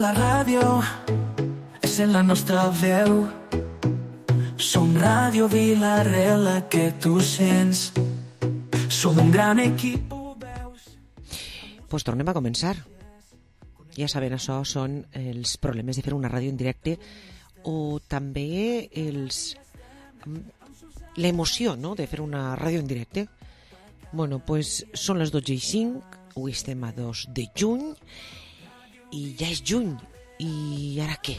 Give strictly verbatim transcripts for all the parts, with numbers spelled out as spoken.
La ràdio és en la nostra veu. Som Ràdio Vila-real, la que tu sents. Som un gran equip, ho veus? Pues tornem a començar. Ja saben, això són els problemes de fer una ràdio en directe o també els l'emoció, no?, de fer una ràdio en directe. Bueno, pues són les dotze i cinc, avui estem a dos de juny i ja és juny. I ara què?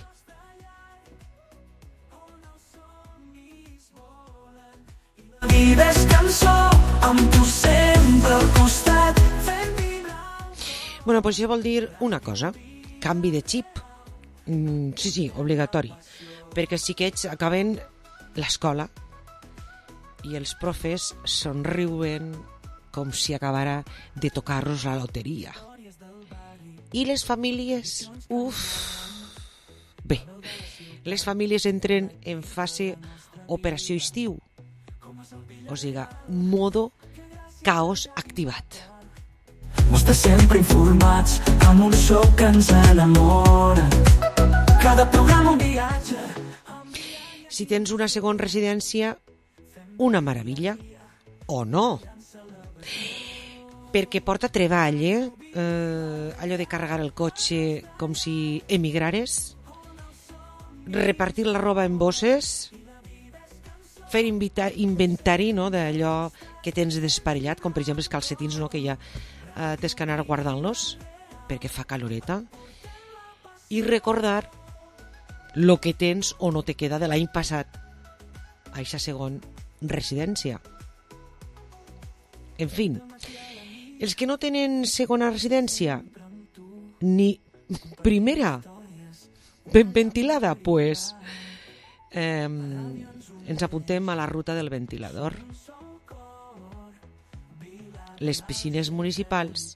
La vida és cançó, amb tu sempre al costat, fent vibrar. Bueno, pues això vol dir una cosa, canvi de xip. Mm, sí, sí, obligatori. Perquè els xiquets acaben l'escola i els profes somriuen com si acabara de tocar-los la loteria. I les famílies, uf, bé, les famílies entren en fase operació estiu, o sigui, modo caos activat. Mostra sempre informats amb un show que ens enamora. Cada programa un viatge. Si tens una segona residència, una meravella, o no. Perquè porta treball, eh? eh? Allò de carregar el cotxe com si emigrares, repartir la roba en bosses, fer inventari, no?, d'allò que tens desparellat, com per exemple els calcetins, no?, que ja eh, tens que anar guardant-los perquè fa caloreta, i recordar lo que tens o no te queda de l'any passat a aquesta segona residència. En fi, els que no tenen segona residència ni primera ben ventilada, pues eh, ens apuntem a la ruta del ventilador. Les piscines municipals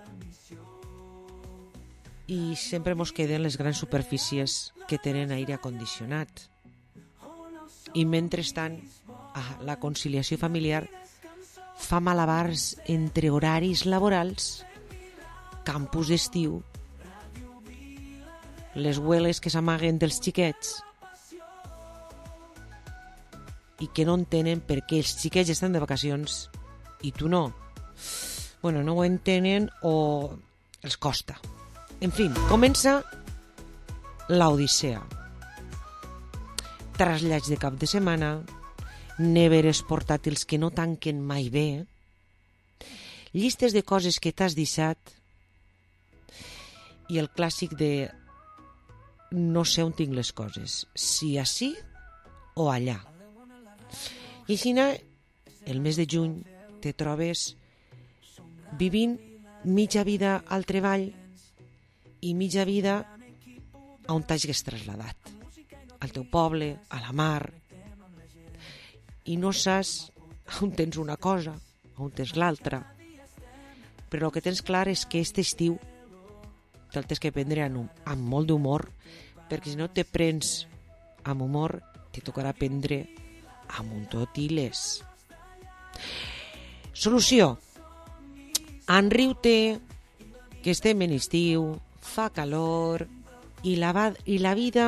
i sempre mos queden les grans superfícies que tenen aire condicionat. I mentrestant, ah, la conciliació familiar fa malabars entre horaris laborals, campus d'estiu, les hueles que s'amaguen dels xiquets i que no entenen per què els xiquets estan de vacacions i tu no. Bueno, no ho entenen o els costa. En fi, comença l'odissea. Trasllats de cap de setmana, neveres portàtils que no tanquen mai bé, llistes de coses que t'has deixat i el clàssic de no sé on tinc les coses, si ací o allà. I així, el mes de juny, te trobes vivint mitja vida al treball i mitja vida on t'hagis trasladat, al teu poble, a la mar, i no saps on tens una cosa, on tens l'altra. Però el que tens clar és que aquest estiu te'l tens que prendre amb, amb molt d'humor, perquè si no te prens amb humor, te tocarà prendre amb un tot i les. Solució. Enriu-te, que estem en estiu, fa calor, i la, va, i la vida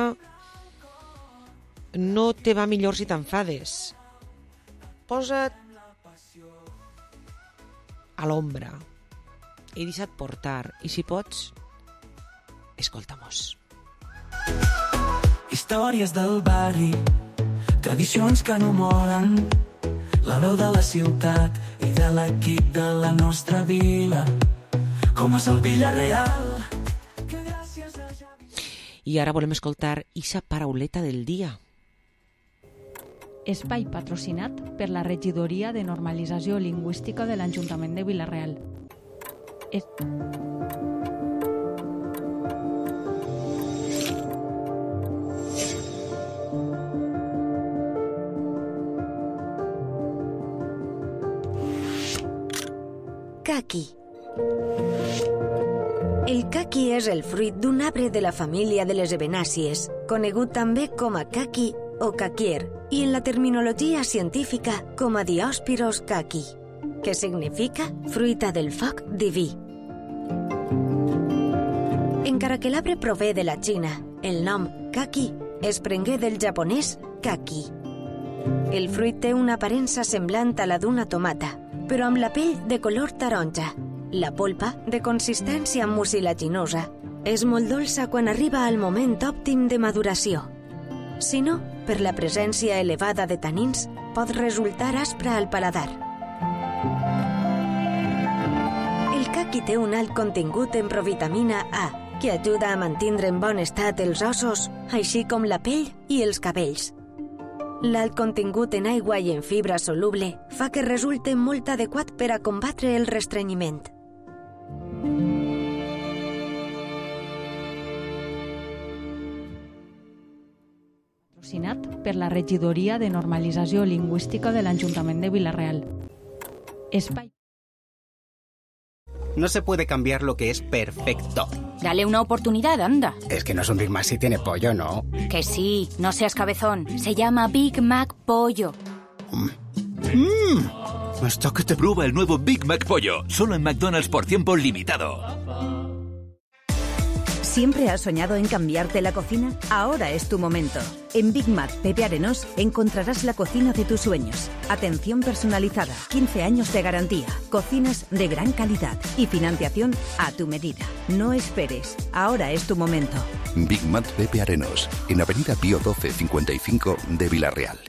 no te va millor si t'enfades. Posa't a l'ombra i deixa't portar, i si pots, escolta-mos. Històries del barri, tradicions que no moren, la veu de la ciutat i de l'equip de la nostra vila, com és el Vila-real. I ara volem escoltar ixa parauleta del dia. Espai patrocinat per la Regidoria de Normalització Lingüística de l'Ajuntament de Vila-real. Es... Caqui. El caqui és el fruit d'un arbre de la família de les ebenàcies, conegut també com a caqui o caquier, i en la terminologia científica com a Diospyros caqui, que significa fruita del foc diví. Encara que l'arbre prové de la Xina, el nom kaki es prengué del japonès kaki. El fruit té una aparença semblant a la d'una tomata, però amb la pell de color taronja. La polpa, de consistència mucilaginosa, és molt dolça quan arriba al moment òptim de maduració. Si no, per la presència elevada de tanins, pot resultar aspra al paladar. El caqui té un alt contingut en provitamina A, que ajuda a mantindre en bon estat els ossos, així com la pell i els cabells. L'alt contingut en aigua i en fibra soluble fa que resulte molt adequat per a combatre el restrenyiment. Patrocinat per la Regidoria de Normalització Lingüística de l'Ajuntament de Vila-real. Espai. No se puede cambiar lo que es perfecto. Dale una oportunidad, anda. Es que no es un Big Mac si tiene pollo, ¿no? Que sí, no seas cabezón. Se llama Big Mac Pollo. Mmm. Hasta que te... Prueba el nuevo Big Mac Pollo, solo en McDonald's por tiempo limitado. ¿Siempre has soñado en cambiarte la cocina? Ahora es tu momento. En Big Mac Pepe Arenós encontrarás la cocina de tus sueños. Atención personalizada, quince años de garantía, cocinas de gran calidad y financiación a tu medida. No esperes, ahora es tu momento. Big Mac Pepe Arenós, en Avenida Pío doce cincuenta y cinco de Vila-real.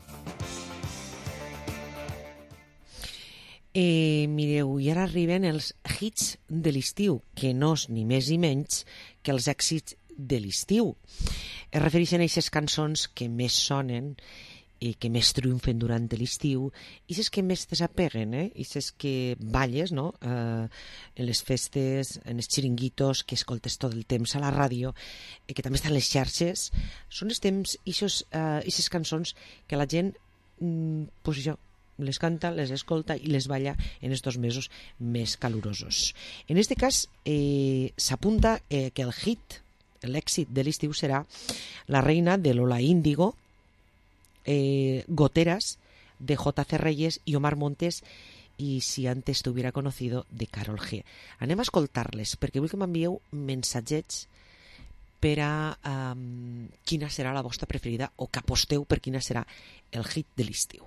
Eh, mireu, i ara arriben els hits de l'estiu, que no és ni més ni menys que els èxits de l'estiu. Es refereixen a aquestes cançons que més sonen i que més triomfen durant l'estiu, i aquestes que més desapeguen, eh? I aquestes que balles, no? Eh, en les festes, en els xiringuitos, que escoltes tot el temps a la ràdio, eh, que també estan les xarxes. Són els temps, aquestes eh, cançons que la gent, mm, pues això, les canta, les escolta i les balla en estos mesos més calurosos. En este cas, eh, s'apunta eh, que el hit, l'èxit de l'estiu serà La reina de Lola Índigo, eh, Goteras de J C Reyes i Omar Montes i Si antes t'hubiera conocido de Karol G. Anem a escoltar-les perquè vull que m'envieu mensatgets per a um, quina serà la vostra preferida o que aposteu per quina serà el hit de l'estiu.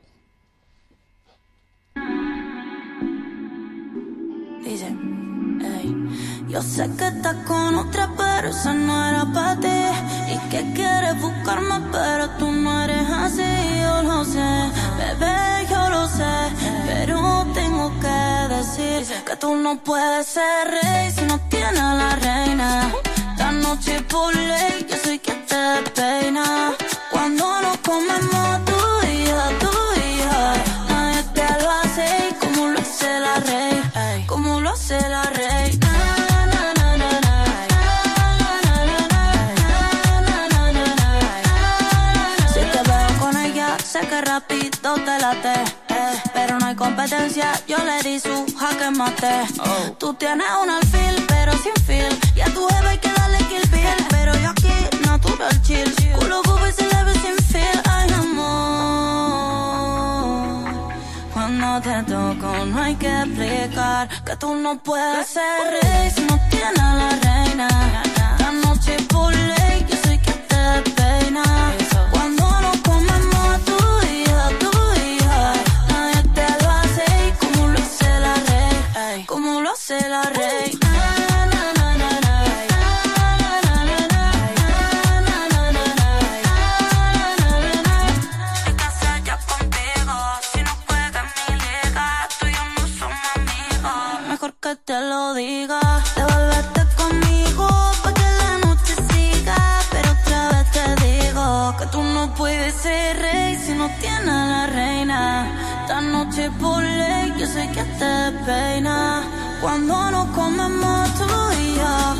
Dice, ey, yo sé que estás con otra, pero esa no era para ti. Y que quieres buscarme, pero tú no eres así. Yo lo sé, bebé, yo lo sé. Pero tengo que decir que tú no puedes ser rey si no tienes a la reina. Esta noche por ley, yo soy quien te despeina. Cuando nos comemos tú y yo, tú y yo, nadie te lo hace como lo hace la reina. Como lo hace la reina. Si te veo con ella, sé que rápido te late, eh, pero no hay competencia, yo le di su jaque mate. Oh. Tú tienes un alfil, pero sin fil, y a tu jefe hay que darle kill bill, pero yo aquí natural chill, culo bobo y se le ve sin fil. Ay, amor, cuando te toco no hay que explicar que tú no puedes ser rey si no tienes a la reina. La noche por ley, yo soy quien te despeina. Cuando nos comemos tú y yo, tú y yo, nadie te lo hace como lo hace la reina. Como lo hace la reina. Que te lo diga, devuélvete conmigo pa' que la noche siga, pero otra vez te digo que tú no puedes ser rey si no tienes a la reina. Esta noche por ley, yo soy quien te despeina. Cuando nos comemos tú y yo,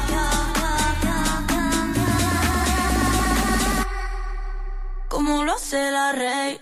como lo hace la reina.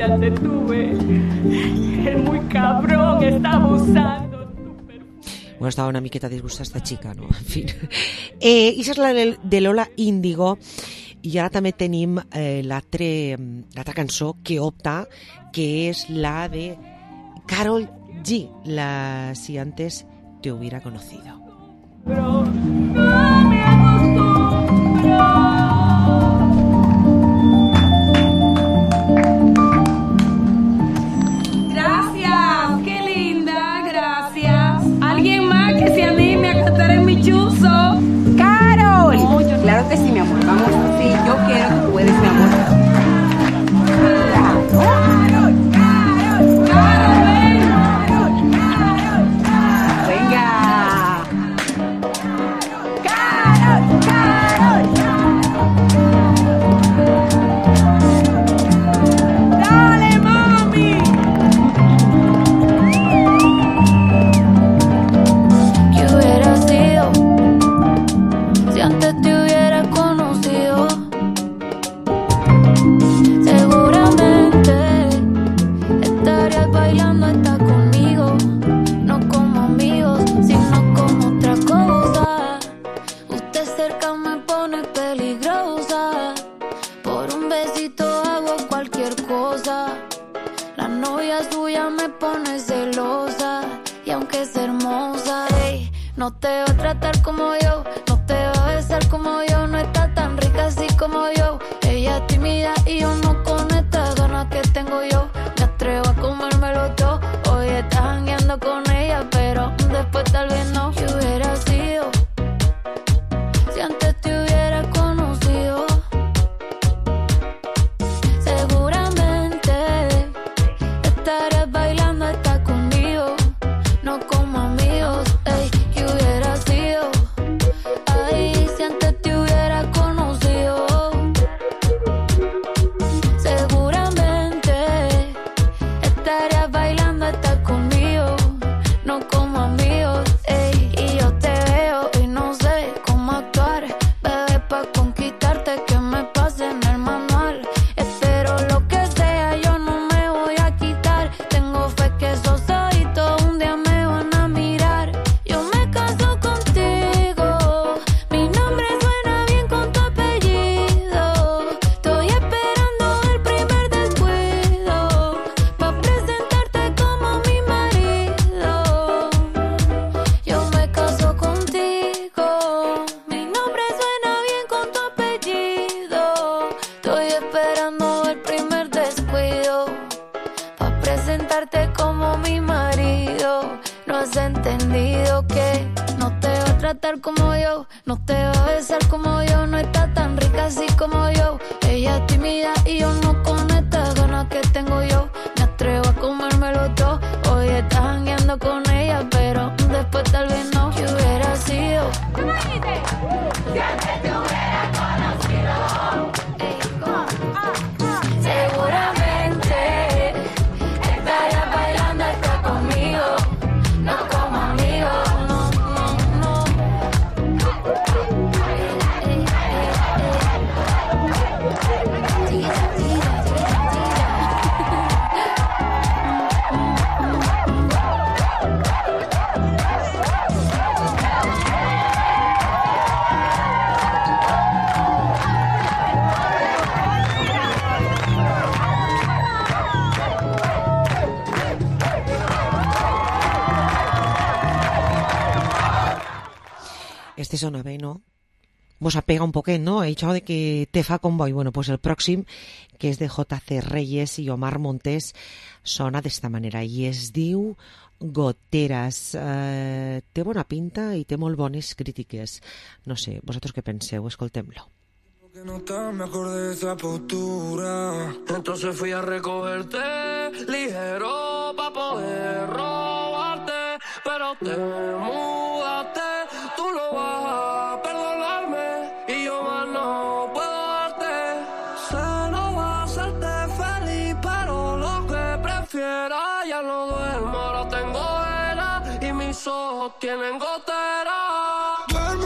ya te tuve. Es muy cabrón, está abusando. Bueno, estava una miqueta disgustada esta xica, no? En fi. Eh, I és la de Lola Índigo, i ara també tenim eh, l'altra cançó que opta, que és la de Karol G, la Si antes te hubiera conocido. Bro, no me acostumbro. Claro que sí, mi amor. Vamos, sí, yo quiero, tú puedes, mi amor. ¡Carol! ¡Carol! ¡Carol! ¡Carol! ¡Venga! ¡Carol! ¡Carol! ¡Dale, mami! ¿Qué hubiera sido si antes te hubiera conocido? Seguramente estarías bailando hasta conmigo, no como amigos, sino como otra cosa. Usted cerca me pone peligrosa, por un besito hago cualquier cosa. La novia suya me pone celosa, y aunque es hermosa, ey, no te va a tratar como yo, no te va a besar como yo, no está tan rica así como yo. Ella es tímida y yo no con estas ganas que tengo yo. Me atrevo a comérmelo todo. Hoy estás jangueando con ella, pero después tal vez no. ¿Qué hubiera sido si antes te hubiera conocido? Seguramente estarías bailando hasta conmigo, no como amigos. Ey, ¿qué hubiera sido? Ay, si antes te hubiera conocido. Seguramente estarías bailando hasta conmigo, no como amigos. Ey, y yo te veo y no sé cómo actuar, bebé, pa' conquistarte que me pase en el manual. Espero lo que sea, yo no me voy a quitar. Tengo fe que esos ojitos un día me van a mirar. Yo me caso contigo, mi nombre suena bien con tu apellido. Estoy esperando el primer descuido, pa' presentarte como mi marido. Yo me caso contigo, mi nombre suena bien con tu apellido. Estoy esperando el primer descuido, pa' presentarte como mi marido. No has entendido que no te va a tratar como yo, no te va a besar como yo, no está tan rica así como yo. Ella es tímida y yo no con estas ganas que tengo yo. Me atrevo a comérmelo todo. Hoy estás jangueando con ella, pero después tal vez no. ¿Qué hubiera sido? Si antes te hubiera conocido. Ey, ¿cómo? Seguramente estarías bailando hasta conmigo, no como amigos, no, no, no. Ey, ey, ey, ey. Tira, tira, tira, Este sona bé, no? Vos apega un poquet, no? He dicho de que te fa convoy. Bueno, pues el próxim, que és de J C Reyes i Omar Montes, sona d'esta manera i es diu Goteras. Eh, té bona pinta i té molt bones crítiques. No sé, vosaltres què penseu? Escoltem-lo. Que no está mejor de esa postura. Entonces fui a recogerte ligero pa' poder robarte, pero te mudaste. Tú no vas a perdonarme y yo más no puedo darte. Sé no va a hacerte feliz, pero lo que prefiera. Ya no duermo, ahora tengo vela y mis ojos tienen gotera. Duermo haciendo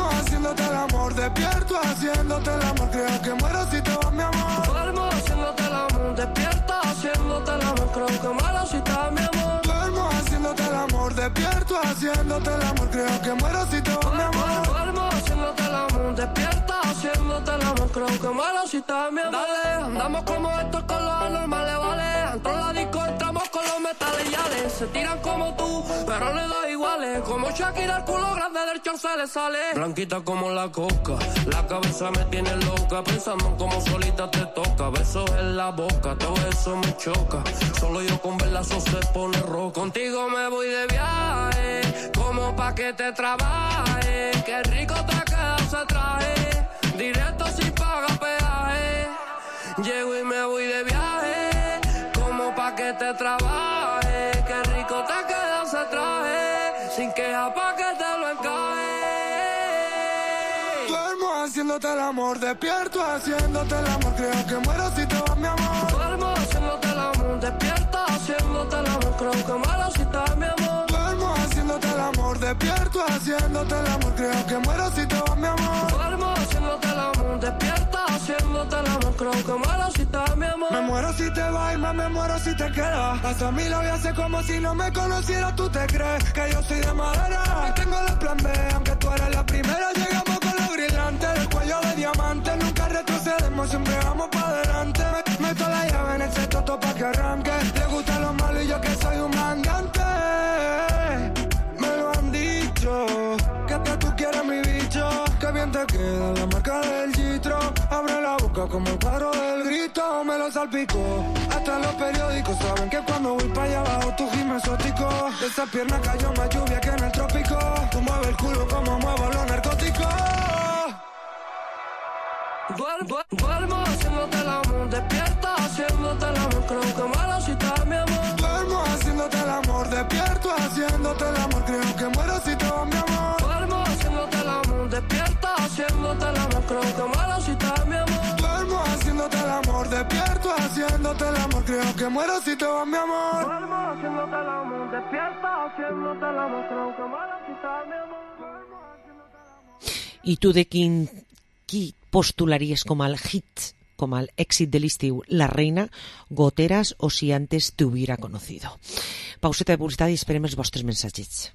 haciéndote el amor, despierto haciéndote el amor, creo que muero si te vas, mi amor. Duermo haciéndote el amor, despierto haciéndote el amor, creo que muero si te vas, mi amor. Duermo haciéndote el amor, despierto haciéndote el amor, creo que muero si te vas, mi amor. Duermo haciéndote el amor, despierto haciéndote el amor, creo que muero si te vas, mi amor. Dale, andamos como estos con los anormales, vale. Entro la disco, entramos con los metales yales. Se tiran como tú, pero le da iguales. Como Shakira, el culo grande del short se le sale. Blanquita como la coca, la cabeza me tiene loca. Pensando en cómo solita te toca. Besos en la boca, todo eso me choca. Solo yo con verla eso se pone rojo. Contigo me voy de viaje, como pa' que te trabaje. Qué rico te queda ese traje, directo sin pagar peaje. Llego y me voy de viaje, como pa' que te trabaje. Qué rico te queda ese traje, sin queja pa' que te lo encaje. Duermo haciéndote el amor, despierto haciéndote el amor, creo que muero si te vas, mi amor. Duermo haciéndote el amor, despierto haciéndote el amor, creo que muero si te vas, mi amor. Duermo haciéndote el amor, despierto haciéndote el amor, creo que muero si te vas, mi amor. Duermo haciéndote el amor, despierto haciéndote el amor, creo que muero si te vas, mi amor. Me muero si te vas y más me muero si te quedas. Hasta mi labio hace como si no me conociera. Tú te crees que yo soy de madera y tengo el plan B, aunque tú eres la primera. Llegamos con los brillantes, el cuello de diamante. Nunca retrocedemos, siempre vamos para adelante. Me- Meto la llave en el sexto pa' que arranque. Le gusta lo malo y yo que soy un mangante. Me lo han dicho, que que tú quieres mi bicho. Que bien te queda la marca del gistro. Abre la boca como el cuadro del grito. Me lo salpicó, hasta los periódicos saben que cuando voy para allá abajo tu gym exótico. De esa pierna cayó más lluvia que en el trópico. Tú mueves el culo como muevo los narcóticos. Duermo, duermo haciéndote el amor, despierto haciéndote el amor, creo que muero si te vas, mi amor. Duermo haciéndote el amor, despierto haciéndote el amor, creo que muero si te vas, mi amor. Duermo haciéndote el amor, despierto haciéndote el amor, creo que muero si te vas, mi amor. Duermo haciéndote el amor, despierto haciéndote el amor, creo que muero si te vas, mi amor. Duermo haciéndote el amor, despierto haciéndote el amor, creo que muero si te vas, mi amor. I tu de quin, qui postularies com el hit, com el èxit de l'estiu, La Reina, Goteras o Si antes te hubiera conocido? Pauseta de publicitat i esperem els vostres mensatges.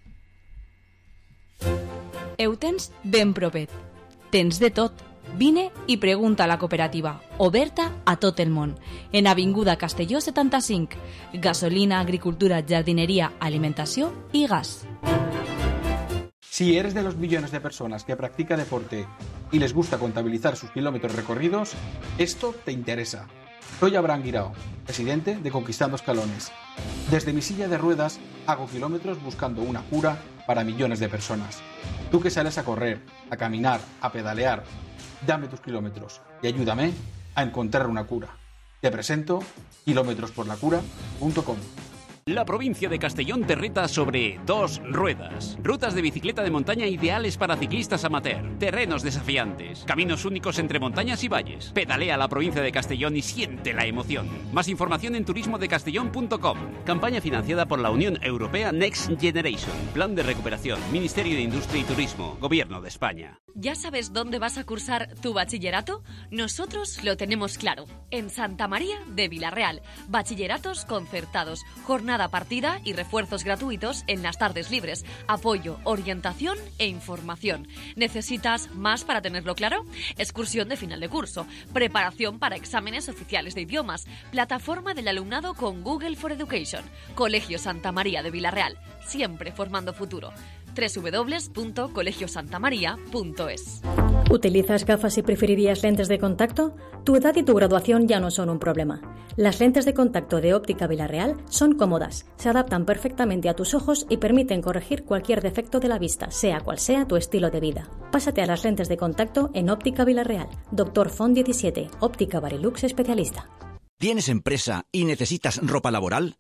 Ho tens ben propet. Tens de tot. Vine i pregunta a la cooperativa, oberta a tot el món. En Avinguda Castelló setanta-cinc. Gasolina, agricultura, jardineria, alimentació i gas. Si eres de los millones de personas que practica deporte y les gusta contabilizar sus kilómetros recorridos, esto te interesa. Soy Abraham Guirao, presidente de Conquistando Escalones. Desde mi silla de ruedas hago kilómetros buscando una cura para millones de personas. Tú que sales a correr, a caminar, a pedalear, dame tus kilómetros y ayúdame a encontrar una cura. Te presento kilómetros por la cura punto com. La provincia de Castellón te reta sobre dos ruedas. Rutas de bicicleta de montaña ideales para ciclistas amateur. Terrenos desafiantes. Caminos únicos entre montañas y valles. Pedalea la provincia de Castellón y siente la emoción. Más información en turismo de castellón punto com. Campaña financiada por la Unión Europea Next Generation. Plan de recuperación. Ministerio de Industria y Turismo. Gobierno de España. ¿Ya sabes dónde vas a cursar tu bachillerato? Nosotros lo tenemos claro. En Santa María de Vilarreal. Bachilleratos concertados. Jornada partida y refuerzos gratuitos en las tardes libres, apoyo, orientación e información. ¿Necesitas más para tenerlo claro? Excursión de final de curso, preparación para exámenes oficiales de idiomas, plataforma del alumnado con Google for Education, Colegio Santa María de Vilarreal, siempre formando futuro. doble u doble u doble u punto colegio santa maría punto es. ¿Utilizas gafas y preferirías lentes de contacto? Tu edad y tu graduación ya no son un problema. Las lentes de contacto de Óptica Vilarreal son cómodas, se adaptan perfectamente a tus ojos y permiten corregir cualquier defecto de la vista, sea cual sea tu estilo de vida. Pásate a las lentes de contacto en Óptica Vilarreal. Doctor Font diecisiete, Óptica Barilux especialista. ¿Tienes empresa y necesitas ropa laboral?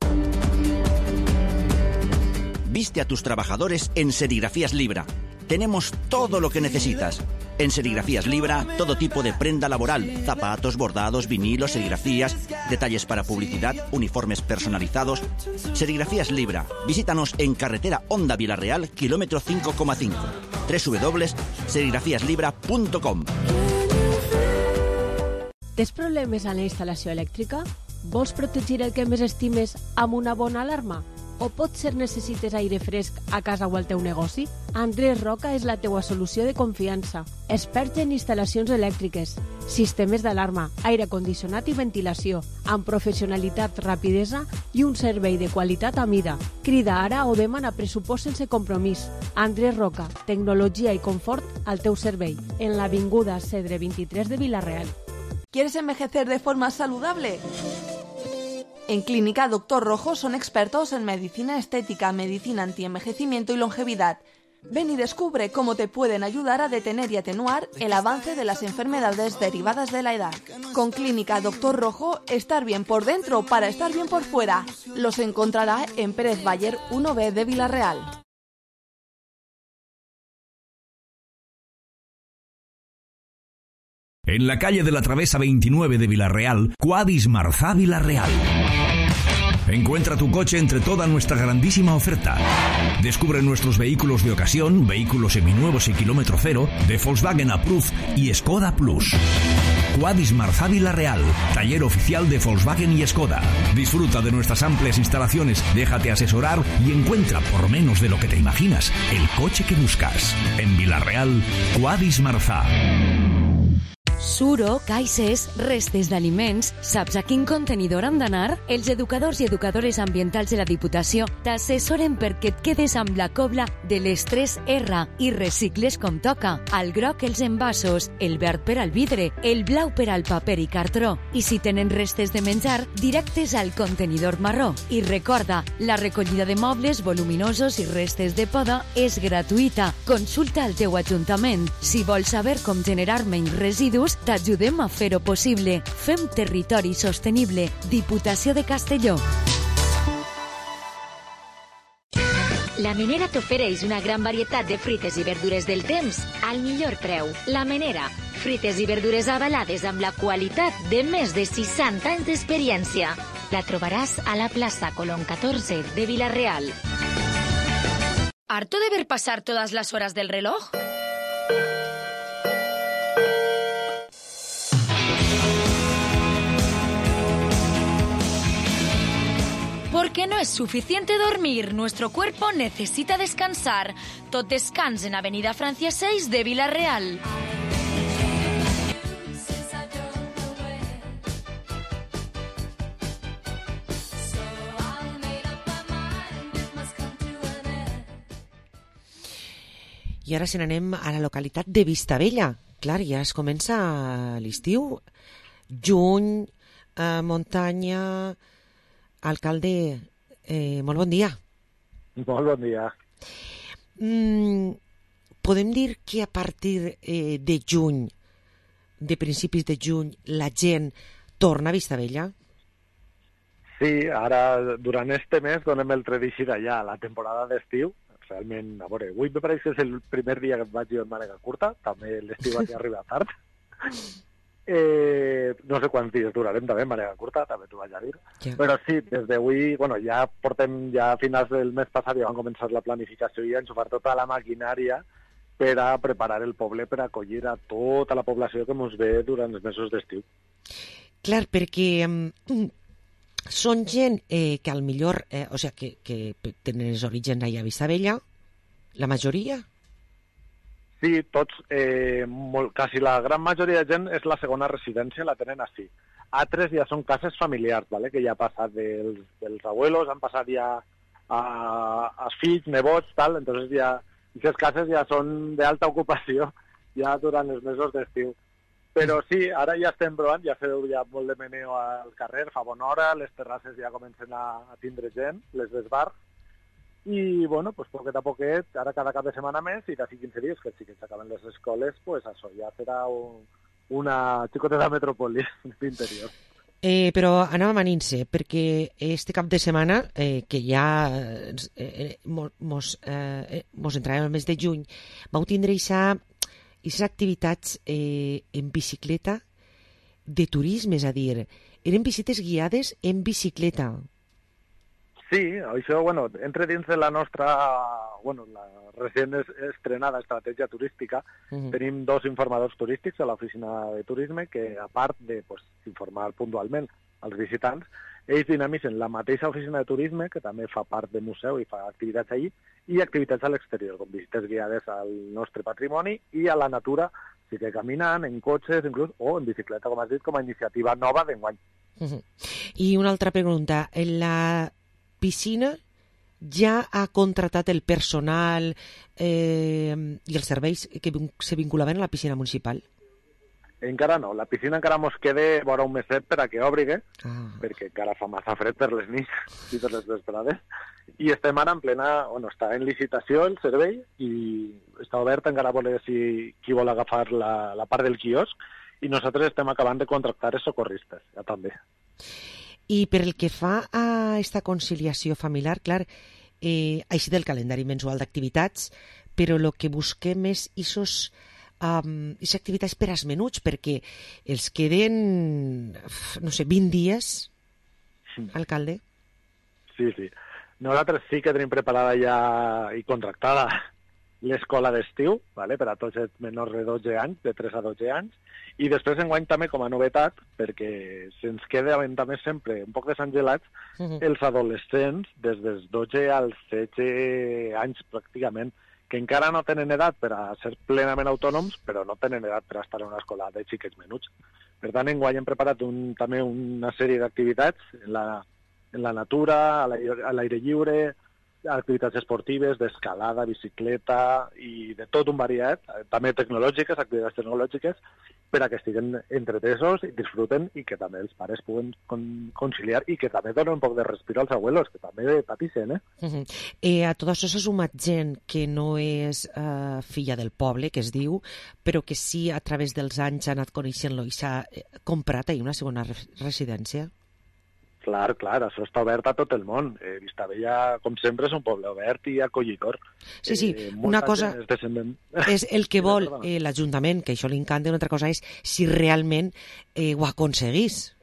Viste a tus trabajadores en Serigrafías Libra. Tenemos todo lo que necesitas. En Serigrafías Libra, todo tipo de prenda laboral, zapatos, bordados, vinilos, serigrafías, detalles para publicidad, uniformes personalizados. Serigrafías Libra. Visítanos en carretera Honda Vilarreal, kilómetro cinco coma cinco. w w w punt serigrafías libra punt com. Tens problemes a la instal·lació elèctrica? Vols protegir el que més estimes amb una bona alarma? O potser necessites aire fresc a casa o al teu negoci? Andrés Roca és la teua solució de confiança. Expert en instal·lacions elèctriques, sistemes d'alarma, aire condicionat i ventilació, amb professionalitat, rapidesa i un servei de qualitat a mida. Crida ara o demana pressupost sense compromís. Andrés Roca, tecnologia i confort al teu servei, en l'avinguda Cedre vint-i-tres de Vila-real. ¿Quieres envejecer de forma saludable? En Clínica Doctor Rojo son expertos en medicina estética, medicina antienvejecimiento y longevidad. Ven y descubre cómo te pueden ayudar a detener y atenuar el avance de las enfermedades derivadas de la edad. Con Clínica Doctor Rojo, estar bien por dentro para estar bien por fuera. Los encontrará en Pérez Bayer uno B de Vila-real. En la calle de la Travesa veintinueve de Vila-real, Quadis Marzà Vila-real. Encuentra tu coche entre toda nuestra grandísima oferta. Descubre nuestros vehículos de ocasión, vehículos seminuevos y kilómetro cero, de Volkswagen Approved y Skoda Plus. Quadis Marzà Vila-real, taller oficial de Volkswagen y Skoda. Disfruta de nuestras amplias instalaciones, déjate asesorar y encuentra, por menos de lo que te imaginas, el coche que buscas. En Vila-real, Quadis Marzà. Suro, caixes, restes d'aliments, saps a quin contenidor han d'anar? Els educadors i educadores ambientals de la Diputació t'assessoren perquè et quedes amb la cobla de les tres R i recicles com toca. Al groc els envasos, el verd per al vidre, el blau per al paper i cartró. I si tenen restes de menjar, directes al contenidor marró. I recorda, la recollida de mobles voluminosos i restes de poda és gratuïta. Consulta el teu ajuntament. Si vols saber com generar menys residus, t'ajudem a fer-ho possible. Fem territori sostenible. Diputació de Castelló. La Menera t'ofereix una gran varietat de fruites i verdures del temps al millor preu. La Menera, fruites i verdures avalades amb la qualitat de més de seixanta anys d'experiència. La trobaràs a la plaça Colón catorze de Vila-real. ¿Harto de ver pasar todas las horas del reloj? Porque no es suficiente dormir, nuestro cuerpo necesita descansar. Tot descans en Avenida Francia seis de Vila-real. I ara se n'anem a la localitat de Vistabella. Clar, ja es comença l'estiu. Juny, eh, muntanya... Alcalde, eh, molt bon dia. Molt bon dia. Mm, podem dir que a partir eh, de juny, de principis de juny, la gent torna a Vistabella? Sí, ara, durant este mes, donem el tret d'eixir allà, la temporada d'estiu. Realment, a veure, avui me pareix que és el primer dia que vaig jo en mànega curta, també l'estiu aquí arriba tard. Eh, no sé quants dies durarem també en manera curta, també t'ho vaig a dir, yeah. Però sí, des d'avui, bueno, ja portem ja a finals del mes passat ja van començar la planificació i a enxufar tota la maquinària per a preparar el poble per acollir a tota la població que ens ve durant els mesos d'estiu. Clar, perquè um, són gent eh, que al millor, eh, o sigui, que, que tenen els orígens allà a Vistabella, la majoria? Sí, tots, eh, molt, quasi la gran majoria de gent és la segona residència, la tenen així. Altres ja són cases familiars, ¿vale? Que ja ha passat dels, dels abuelos, han passat ja a, a fills, nebots, tal, entonces ja, aquestes cases ja són d'alta ocupació ja durant els mesos d'estiu. Però sí, ara ja estem provant, ja feu ja molt de meneo al carrer, fa bona hora, les terrasses ja comencen a, a tindre gent, les d'esbar. I, bueno, pues poquet a poquet, ara cada cap de setmana més, i d'ací quinze dies, que sí que s'acaben les escoles, pues això ja serà un, una xicoteta metrópoli d'interior. Eh, però anàvem a Ninse, perquè este cap de setmana, eh, que ja eh, mos, eh, mos entrarem al mes de juny, vau tindre aquestes activitats eh, en bicicleta de turisme, és a dir, eren visites guiades en bicicleta. Sí, això, bueno, entre dins de la nostra, bueno, la recent estrenada estratègia turística, uh-huh. tenim dos informadors turístics a l'oficina de turisme que, a part de pues, informar puntualment als visitants, ells dinamitzen la mateixa oficina de turisme, que també fa part de museu i fa activitats allí, i activitats a l'exterior, com visites guiades al nostre patrimoni i a la natura, sí que caminant, en cotxes, inclús, o en bicicleta, com has dit, com a iniciativa nova d'enguany. Uh-huh. I una altra pregunta. La piscina ja ha contratat el personal eh, i els serveis que se vinculaven a la piscina municipal? Encara no, la piscina encara mos queda vora un meset per a que obrigue, ah. perquè encara fa massa fred per les nits i per les vesprades, i estem ara en plena, bueno, està en licitació el servei i està obert, encara voler si qui vol agafar la, la part del quiosc, i nosaltres estem acabant de contractar els socorristes, ja també. I per el que fa a aquesta conciliació familiar, clar, eh, així del calendari mensual d'activitats, però el que busquem és isos Um, i activitats per als menuts, perquè els queden, no sé, vint dies, alcalde? Sí, sí. Nosaltres sí que tenim preparada ja i contractada l'escola d'estiu, vale? Per a tots els menors de dotze anys, de tres a dotze anys, i després enguany també com a novetat, perquè se'ns queda també sempre un poc desangelats, uh-huh. els adolescents des dels dotze als setze anys pràcticament, que encara no tenen edat per a ser plenament autònoms, però no tenen edat per a estar en una escola de xiquets menuts. Per tant, enguany hem preparat un, també una sèrie d'activitats en la, en la natura, a l'aire lliure, activitats esportives, d'escalada, bicicleta i de tot un variat, també tecnològiques, activitats tecnològiques, per a que estiguen entretesos i disfruten i que també els pares puguen con- conciliar i que també donen un poc de respiro als abuelos, que també patixen, eh? Uh-huh. eh a tot això s'ha sumat gent que no és eh, filla del poble, que es diu, però que sí a través dels anys ha anat coneixent-lo i s'ha comprat ahir una segona re- residència? Clar, clar, això està obert a tot el món. Eh, Vistabella, com sempre, és un poble obert i acollidor. Sí, sí, eh, una cosa és, descendent... és el que vol eh, l'Ajuntament, que això li encanta, una altra cosa és si realment eh, ho aconseguís.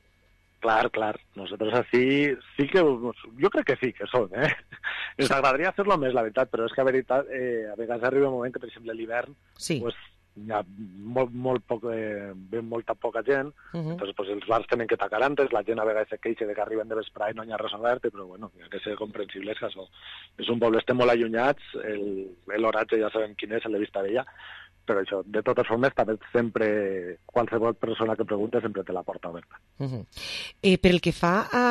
Clar, clar, nosaltres així sí que... Jo crec que sí, que són, eh? Ens agradaria fer-lo més, la veritat, però és que, a veritat, eh, a vegades arriba un moment que, per exemple, l'hivern, sí. pues, hi ha molt, molt poc, eh, ben molta poca gent, uh-huh. entonces pues, els bars tenen que tacar antes, la gent a vegades se queixa de que arriben de vesprà i no hi ha res obert, però bueno, hi ha que ser comprensibles que això és un poble, estem molt allunyats, el, l'oratge ja sabem quin és, el de Vistabella, però això, de totes formes, també sempre, qualsevol persona que pregunta sempre té la porta oberta. Uh-huh. Eh, per el que fa a...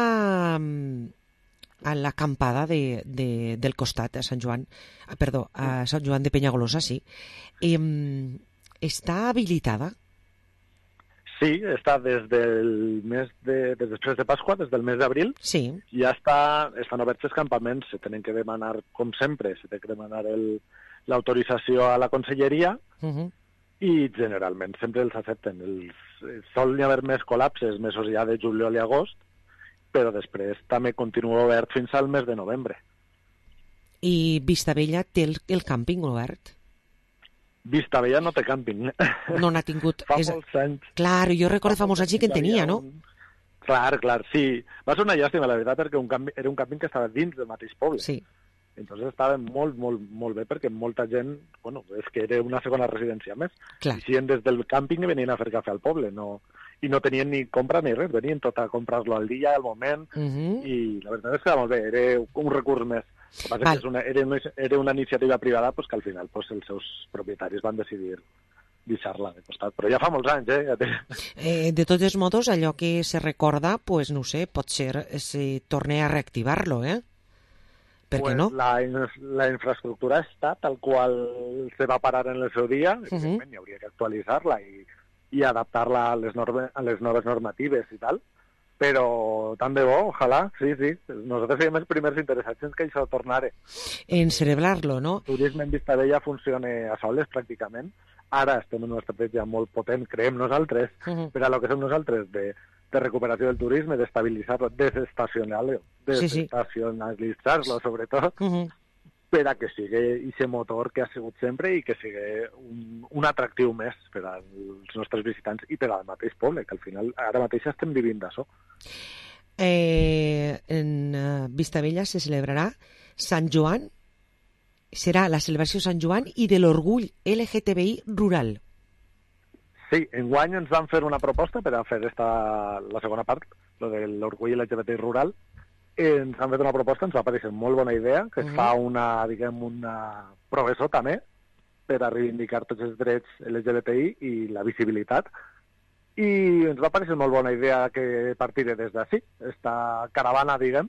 a l'acampada de, de, del costat, a Sant Joan, ah, perdó, a Sant Joan de Penyagolosa, sí, eh, està habilitada? Sí, està des del mes de, des després de Pasqua, des del mes d'abril. Sí. Ja està, estan oberts els campaments, se tenen que demanar, com sempre, se té que demanar el, l'autorització a la conselleria uh-huh. i generalment sempre els accepten. Els, sol haver més col·lapses mesos ja de juliol i agost, però després també continua obert fins al mes de novembre. I Vistabella té el, el càmping obert? Vistabella no té càmping. No n'ha tingut... Fa és... molts anys. Clar, jo recordo fa molts anys que en tenia, no? Un... Clar, clar, sí. Va ser una llàstima, la veritat, perquè un campi... era un càmping que estava dins del mateix poble. Sí. Entonces estava molt, molt, molt bé, perquè molta gent, bueno, és que era una segona residència més. Clar. Eixien des del càmping i venien a fer cafè al poble, no... i no tenien ni compra ni res, venien tot a comprar-lo al dia, al moment, uh-huh. i la veritat és que era molt bé, era un recurs més. El que passa és que és una, era, una, era una iniciativa privada pues, que al final pues, els seus propietaris van decidir deixar-la de costat. Però ja fa molts anys, eh? Ja té... eh de totes modos, allò que se recorda, pues no sé, pot ser si torne a reactivar-lo, eh? Per pues què no? La, la infraestructura està tal qual se va parar en el seu dia, uh-huh. evidentment hi hauria que actualitzar-la i, i adaptar-la a les, norme, a les noves normatives i tal, però tant de bo, ojalà, sí, sí. Nosaltres serem els primers interessats en que això tornare. En celebrar-lo, no? El turisme en Vistabella funciona a soles, pràcticament. Ara estem en una estratègia molt potent, creiem nosaltres, uh-huh. per a lo que som nosaltres, de, de recuperació del turisme, d'estabilitzar-lo, desestacionar-lo, desestacionalitzar-lo, sobretot, uh-huh. per a que sigui aquest motor que ha sigut sempre i que sigui un, un atractiu més per als nostres visitants i per al mateix poble, que al final ara mateix estem vivint d'això. eh, en uh, Vistabella se celebrarà Sant Joan, serà la celebració Sant Joan i de l'orgull L G T B I rural. Sí, enguany ens van fer una proposta per a fer esta, la segona part, lo de l'orgull L G B T I rural. Eh, ens han fet una proposta, ens va parecer molt bona idea, que es uh -huh. fa una, diguem, una professor també, per a reivindicar tots els drets L G B T I i la visibilitat. I ens va parecer molt bona idea que partiré des d'ací, esta caravana, diguem,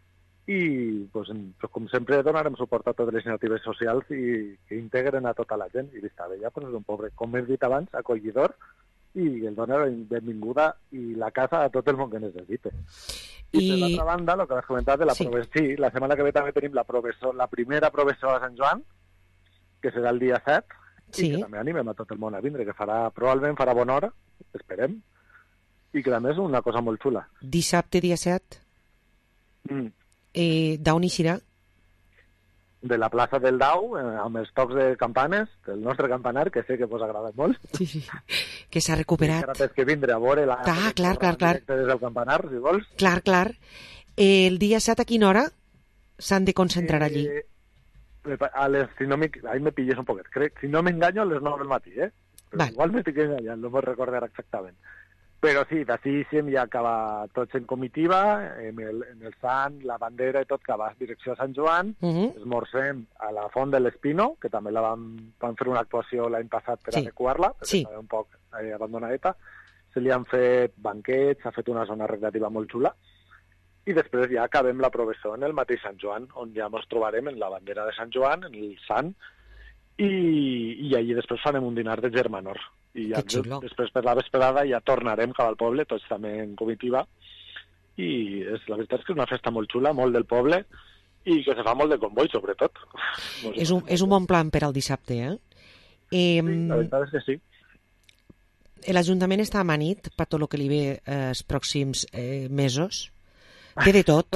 i pues, com sempre donarem suport a totes les iniciatives socials i que integren a tota la gent. I Vistabella pues, és un poble, com he dit abans, acollidor, i el dona la benvinguda i la casa a tot el món que necessite. I, I... per l'altra banda, el que has comentat de la sí. Professor, sí, la setmana que ve també tenim la, professor, la primera professora de Sant Joan, que serà el dia set, sí. I que també animem a tot el món a vindre, que farà, probablement farà bona hora, esperem, i que també és una cosa molt xula. Dissabte, dia set? Mm. Eh, d'on hi serà? De la plaça del Dau, eh, amb els tocs de campanes, del nostre campanar, que sé que vos ha agradat molt. Sí, sí. Que s'ha recuperat. Ara tens que vindre a veure la... Ah, clar, clar, clar. Des del campanar, si vols. Clar, clar. Eh, el dia set, a quina hora s'han de concentrar allí? Eh, a les, si no ahí me pilles un poquet. Crec, si no m'enganyo, a les nou del matí, eh? Però igual m'estic enganyant, no me'n recordar exactament. Però sí, d'ací ja acaba tots en comitiva, en el, en el Sant, la bandera i tot, que va a direcció a Sant Joan, uh -huh. esmorzem a la Font de l'Espino, que també la vam, vam fer una actuació l'any passat per sí. adequar-la, perquè sí. estava un poc eh, abandonadeta. Se li han fet banquets, s'ha fet una zona recreativa molt xula, i després ja acabem la professó en el mateix Sant Joan, on ja ens trobarem en la bandera de Sant Joan, en el Sant, i, i allí després farem un dinar de germanor. I ja després per la vesprada ja tornarem cap al poble, tots també en comitiva, i és, la veritat és que és una festa molt xula, molt del poble, i que se fa molt de comboi, sobretot. No sé és, un, és un bon plan per al dissabte, eh? eh sí, la veritat és que sí. L'Ajuntament està amanit per tot el que li ve eh, els pròxims eh, mesos? Té de tot?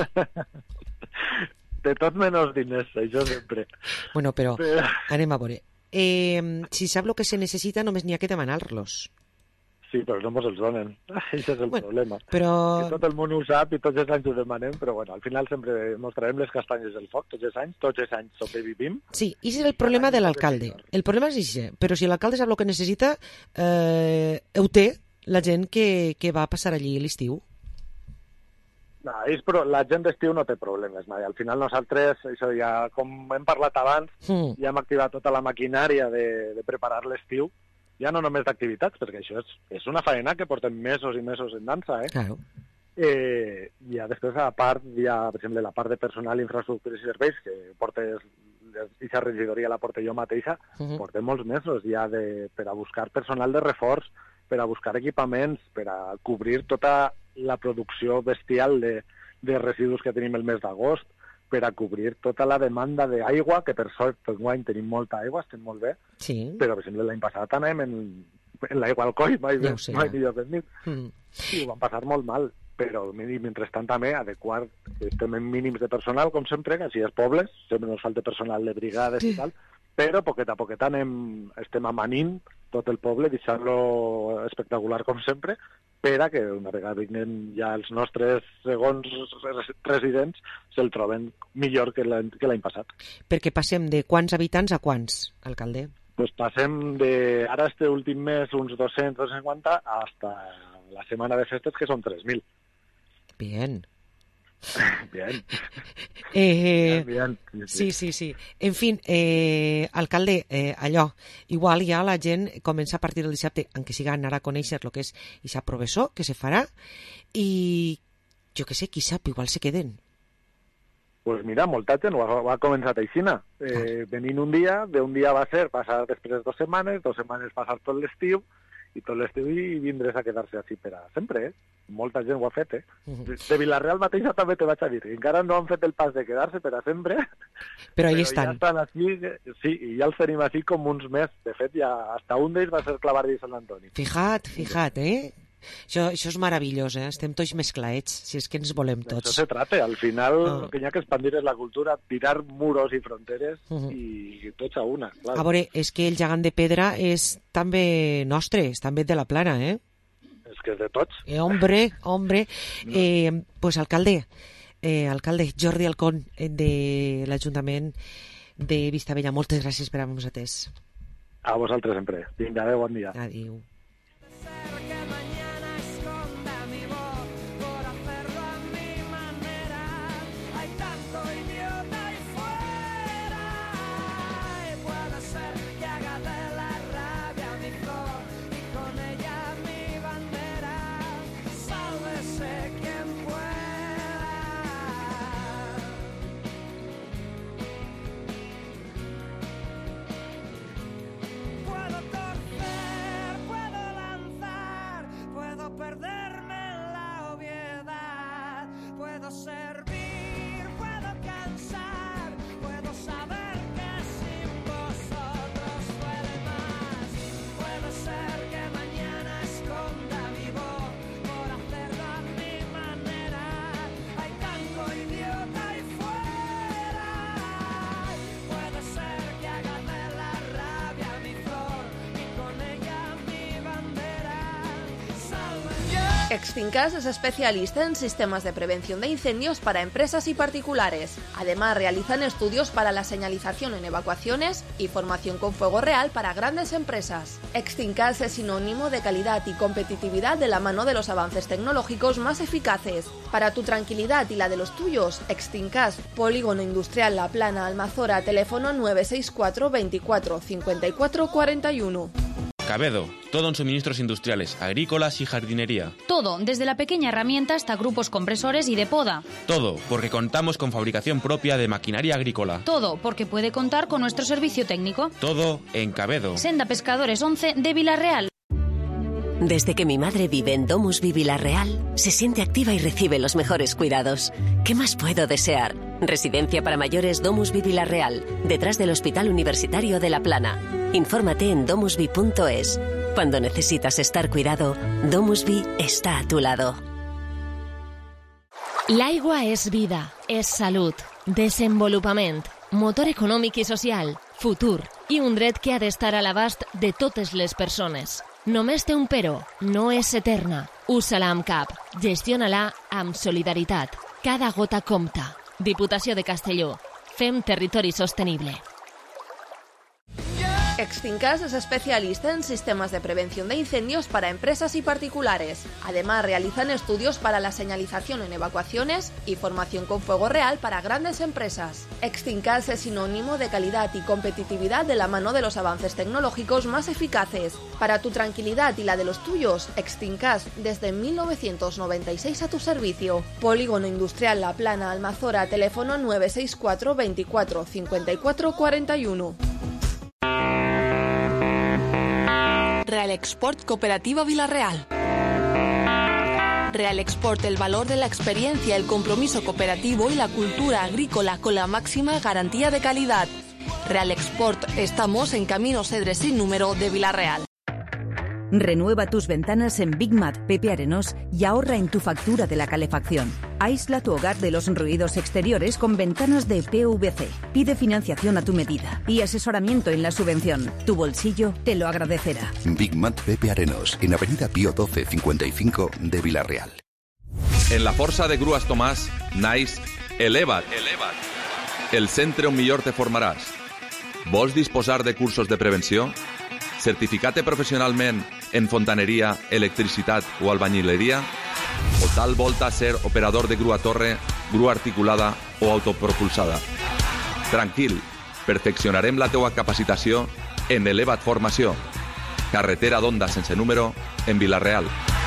De tot menys diners, això sempre. Bueno, però, però... anem a veure. Eh, si sap el que se necessita, només n'hi ha que demanar-los. Sí, però no mos els donen. Això és el bueno, problema. Però... Que tot el món ho sap i tots els anys ho demanem, però bueno, al final sempre mostrarem les castanyes del foc, tots els anys, tots els anys sobrevivim. Sí, i és el problema de l'alcalde. El problema és això, però si l'alcalde sap el que necessita, eh, ho té la gent que, que va a passar allí l'estiu. No, és, però la gent d'estiu no té problemes mai. Al final nosaltres, això ja, com hem parlat abans, mm. ja hem activat tota la maquinària de, de preparar l'estiu, ja no només d'activitats, perquè això és, és una faena que portem mesos i mesos en dansa, eh? Claro. Eh, ja després, a part, ja, per exemple, la part de personal, infraestructures i serveis, que portes, aquesta regidoria la porto jo mateixa, mm-hmm. portem molts mesos ja de, per a buscar personal de reforç, per a buscar equipaments, per a cobrir tota la producció bestial de, de residus que tenim el mes d'agost, per a cobrir tota la demanda d'aigua, que per sort enguany tenim molta aigua, estem molt bé, sí. Però per exemple l'any passat anem en, en l'aigua al coll, mai, ja sé, mai millor ben dit, mm. i ho vam passar molt mal, però mentrestant també adequar, estem en mínims de personal, com sempre, que així és pobles, sempre ens falta personal de brigades sí. I tal, però poquet a poquet anem, estem amanint tot el poble, deixant-lo espectacular com sempre, per a que una vegada vinguin ja els nostres segons residents se'l troben millor que l'any passat. Perquè passem de quants habitants a quants, alcalde? Pues passem de, ara este últim mes, uns dos-cents, dos-cents cinquanta, hasta la setmana de festes, que són tres mil. Bien. Bien. Eh, bien, bien, sí, sí, sí. En fin, eh, alcalde, eh, allò, igual ja la gent comença a partir del dissabte, en què siga anar a conèixer el que és aquesta professor, que se farà, i jo què sé, qui sap, igual se queden. Pues mira, molta gent ho ha, ho ha començat aixina. Eh, venint un dia, d'un dia va ser passar després dues setmanes, dues setmanes passar tot l'estiu, i tot l'estiu i vindres a quedar-se així per a sempre, eh? Molta gent ho ha fet, eh? Uh-huh. De Vilareal mateixa també te vaig a dir, encara no han fet el pas de quedar-se per a sempre, però ahí però estan. Ja estan així, sí, i ja els tenim així com uns més. De fet, ja hasta un d'ells va ser Clavardí i Sant Antoni. Fijat, fijat, eh? Això, això és meravellós, eh? Estem tots més claets, si és que ens volem tots. Això se trata, al final oh. el que hi ha que expandir és la cultura, tirar muros i fronteres uh-huh. i tots a una, clar. A veure, és que el gegant de pedra és també nostre, és també de la Plana, eh? És que és de tots. Eh, hombre, hombre. Eh, pues alcalde, eh, alcalde Jordi Alcón, eh, de l'Ajuntament de Vistabella, moltes gràcies per haver-nos atès. A vosaltres sempre. Vinga, adéu, bon dia. Adéu. Extincas es especialista en sistemas de prevención de incendios para empresas y particulares. Además, realizan estudios para la señalización en evacuaciones y formación con fuego real para grandes empresas. Extincas es sinónimo de calidad y competitividad de la mano de los avances tecnológicos más eficaces. Para tu tranquilidad y la de los tuyos, Extincas, Polígono Industrial La Plana, Almazora, teléfono nueve seis cuatro veinticuatro cincuenta y cuatro cuarenta y uno. Cabedo, todo en suministros industriales, agrícolas y jardinería. Todo, desde la pequeña herramienta hasta grupos compresores y de poda. Todo, porque contamos con fabricación propia de maquinaria agrícola. Todo, porque puede contar con nuestro servicio técnico. Todo en Cabedo. Senda Pescadores once de Vilarreal. Desde que mi madre vive en Domusvi Vilarreal, se siente activa y recibe los mejores cuidados. ¿Qué más puedo desear? Residencia para mayores Domusvi Vilarreal, detrás del Hospital Universitario de La Plana. Infórmate en domusvi punto es. Cuando necesitas estar cuidado, Domusvi està a tu lado. L'aigua és vida, és salut, desenvolupament, motor econòmic i social, futur i un dret que ha d'estar a l'abast de totes les persones. Només té un però, no és eterna. Usa-la amb cap, gestiona-la amb solidaritat. Cada gota compta. Diputació de Castelló. Fem territori sostenible. Extincas es especialista en sistemas de prevención de incendios para empresas y particulares. Además, realizan estudios para la señalización en evacuaciones y formación con fuego real para grandes empresas. Extincas es sinónimo de calidad y competitividad de la mano de los avances tecnológicos más eficaces. Para tu tranquilidad y la de los tuyos, Extincas desde mil novecientos noventa y seis a tu servicio. Polígono Industrial La Plana, Almazora, teléfono nueve seis cuatro veinticuatro cincuenta y cuatro cuarenta y uno. Real Export Cooperativa Vilarreal. Real Export, el valor de la experiencia, el compromiso cooperativo y la cultura agrícola con la máxima garantía de calidad. Real Export, estamos en Camino Cedres sin número de Vilarreal. Renueva tus ventanas en Big Mat Pepe Arenós y ahorra en tu factura de la calefacción. Aísla tu hogar de los ruidos exteriores con ventanas de P V C. Pide financiación a tu medida y asesoramiento en la subvención. Tu bolsillo te lo agradecerá. Big Mat Pepe Arenós, en Avenida Pío doce cincuenta y cinco de Vilarreal. En la Força de Grues Tomàs, naix Eleva't. Eleva't. El centre on millor te formaràs. Vols disposar de cursos de prevenció? Certificate professionalment en fontaneria, electricitat o albañileria? O tal volta ser operador de grua torre, grua articulada o autopropulsada? Tranquil, perfeccionarem la teua capacitació en Eleva't Formació. Carretera d'Onda sense número en Vilarreal.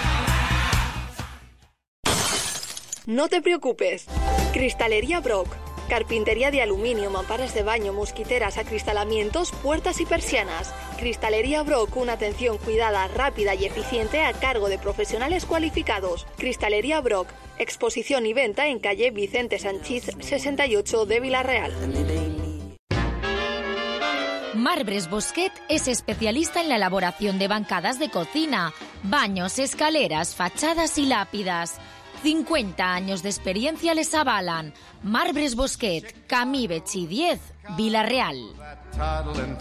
No te preocupes. Cristalería Brock. Carpintería de aluminio, mamparas de baño, mosquiteras, acristalamientos, puertas y persianas. Cristalería Brock, una atención cuidada, rápida y eficiente a cargo de profesionales cualificados. Cristalería Brock, exposición y venta en calle Vicente Sanchís sesenta y ocho de Vilarreal. Marbres Bosquet es especialista en la elaboración de bancadas de cocina, baños, escaleras, fachadas y lápidas. cincuenta años de experiencia les avalan. Marbres Bosquet, Camí Betxí diez, Vilarreal.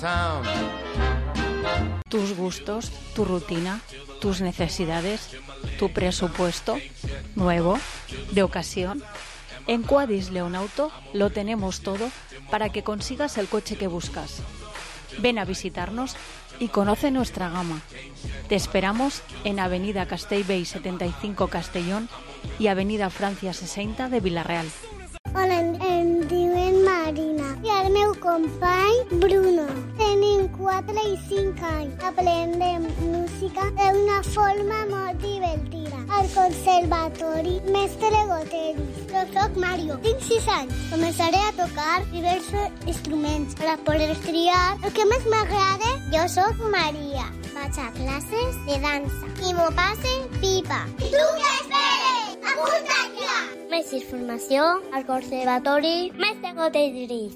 Tus gustos, tu rutina, tus necesidades. tu presupuesto nuevo, de ocasión. En Quadis León Auto lo tenemos todo para que consigas el coche que buscas. Ven a visitarnos y conoce nuestra gama. Te esperamos en Avenida Castellbell setenta y cinco Castellón y Avenida Francia sesenta de Vila-real. Hola, em diuen Marina i el meu company Bruno. Tenim quatre i cinc anys. Aprendem música d'una forma molt divertida. Al conservatori Mestre Goteris. Jo soc Mario, tinc sis anys. Començaré a tocar diversos instruments per a poder triar el que més m'agrada. Jo soc Maria. Vaig a classes de dansa i m'ho passe pipa. I tu què esperes? Apunta't ja! Més informació al Conservatori Mestre Goteris.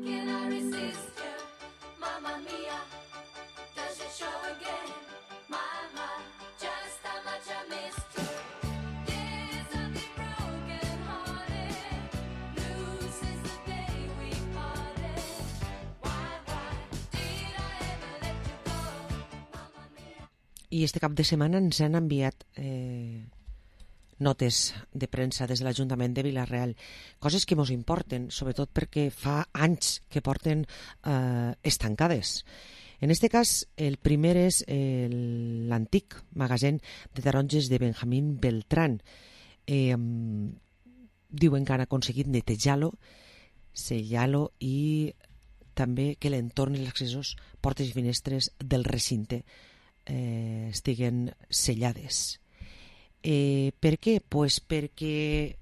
I este cap de setmana ens han enviat eh, notes de premsa des de l'Ajuntament de Vila-real, coses que ens importen, sobretot perquè fa anys que porten eh, estancades. En este cas, el primer és el, l'antic magasin de taronges de Benjamín Beltrán. Eh, diuen que han aconseguit netejar-lo, sellar-lo i també que l'entorn i els accessos, portes i finestres del recinte eh, estiguen sellades. Eh, per què? Pues perquè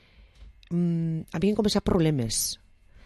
mm, havien començat problemes.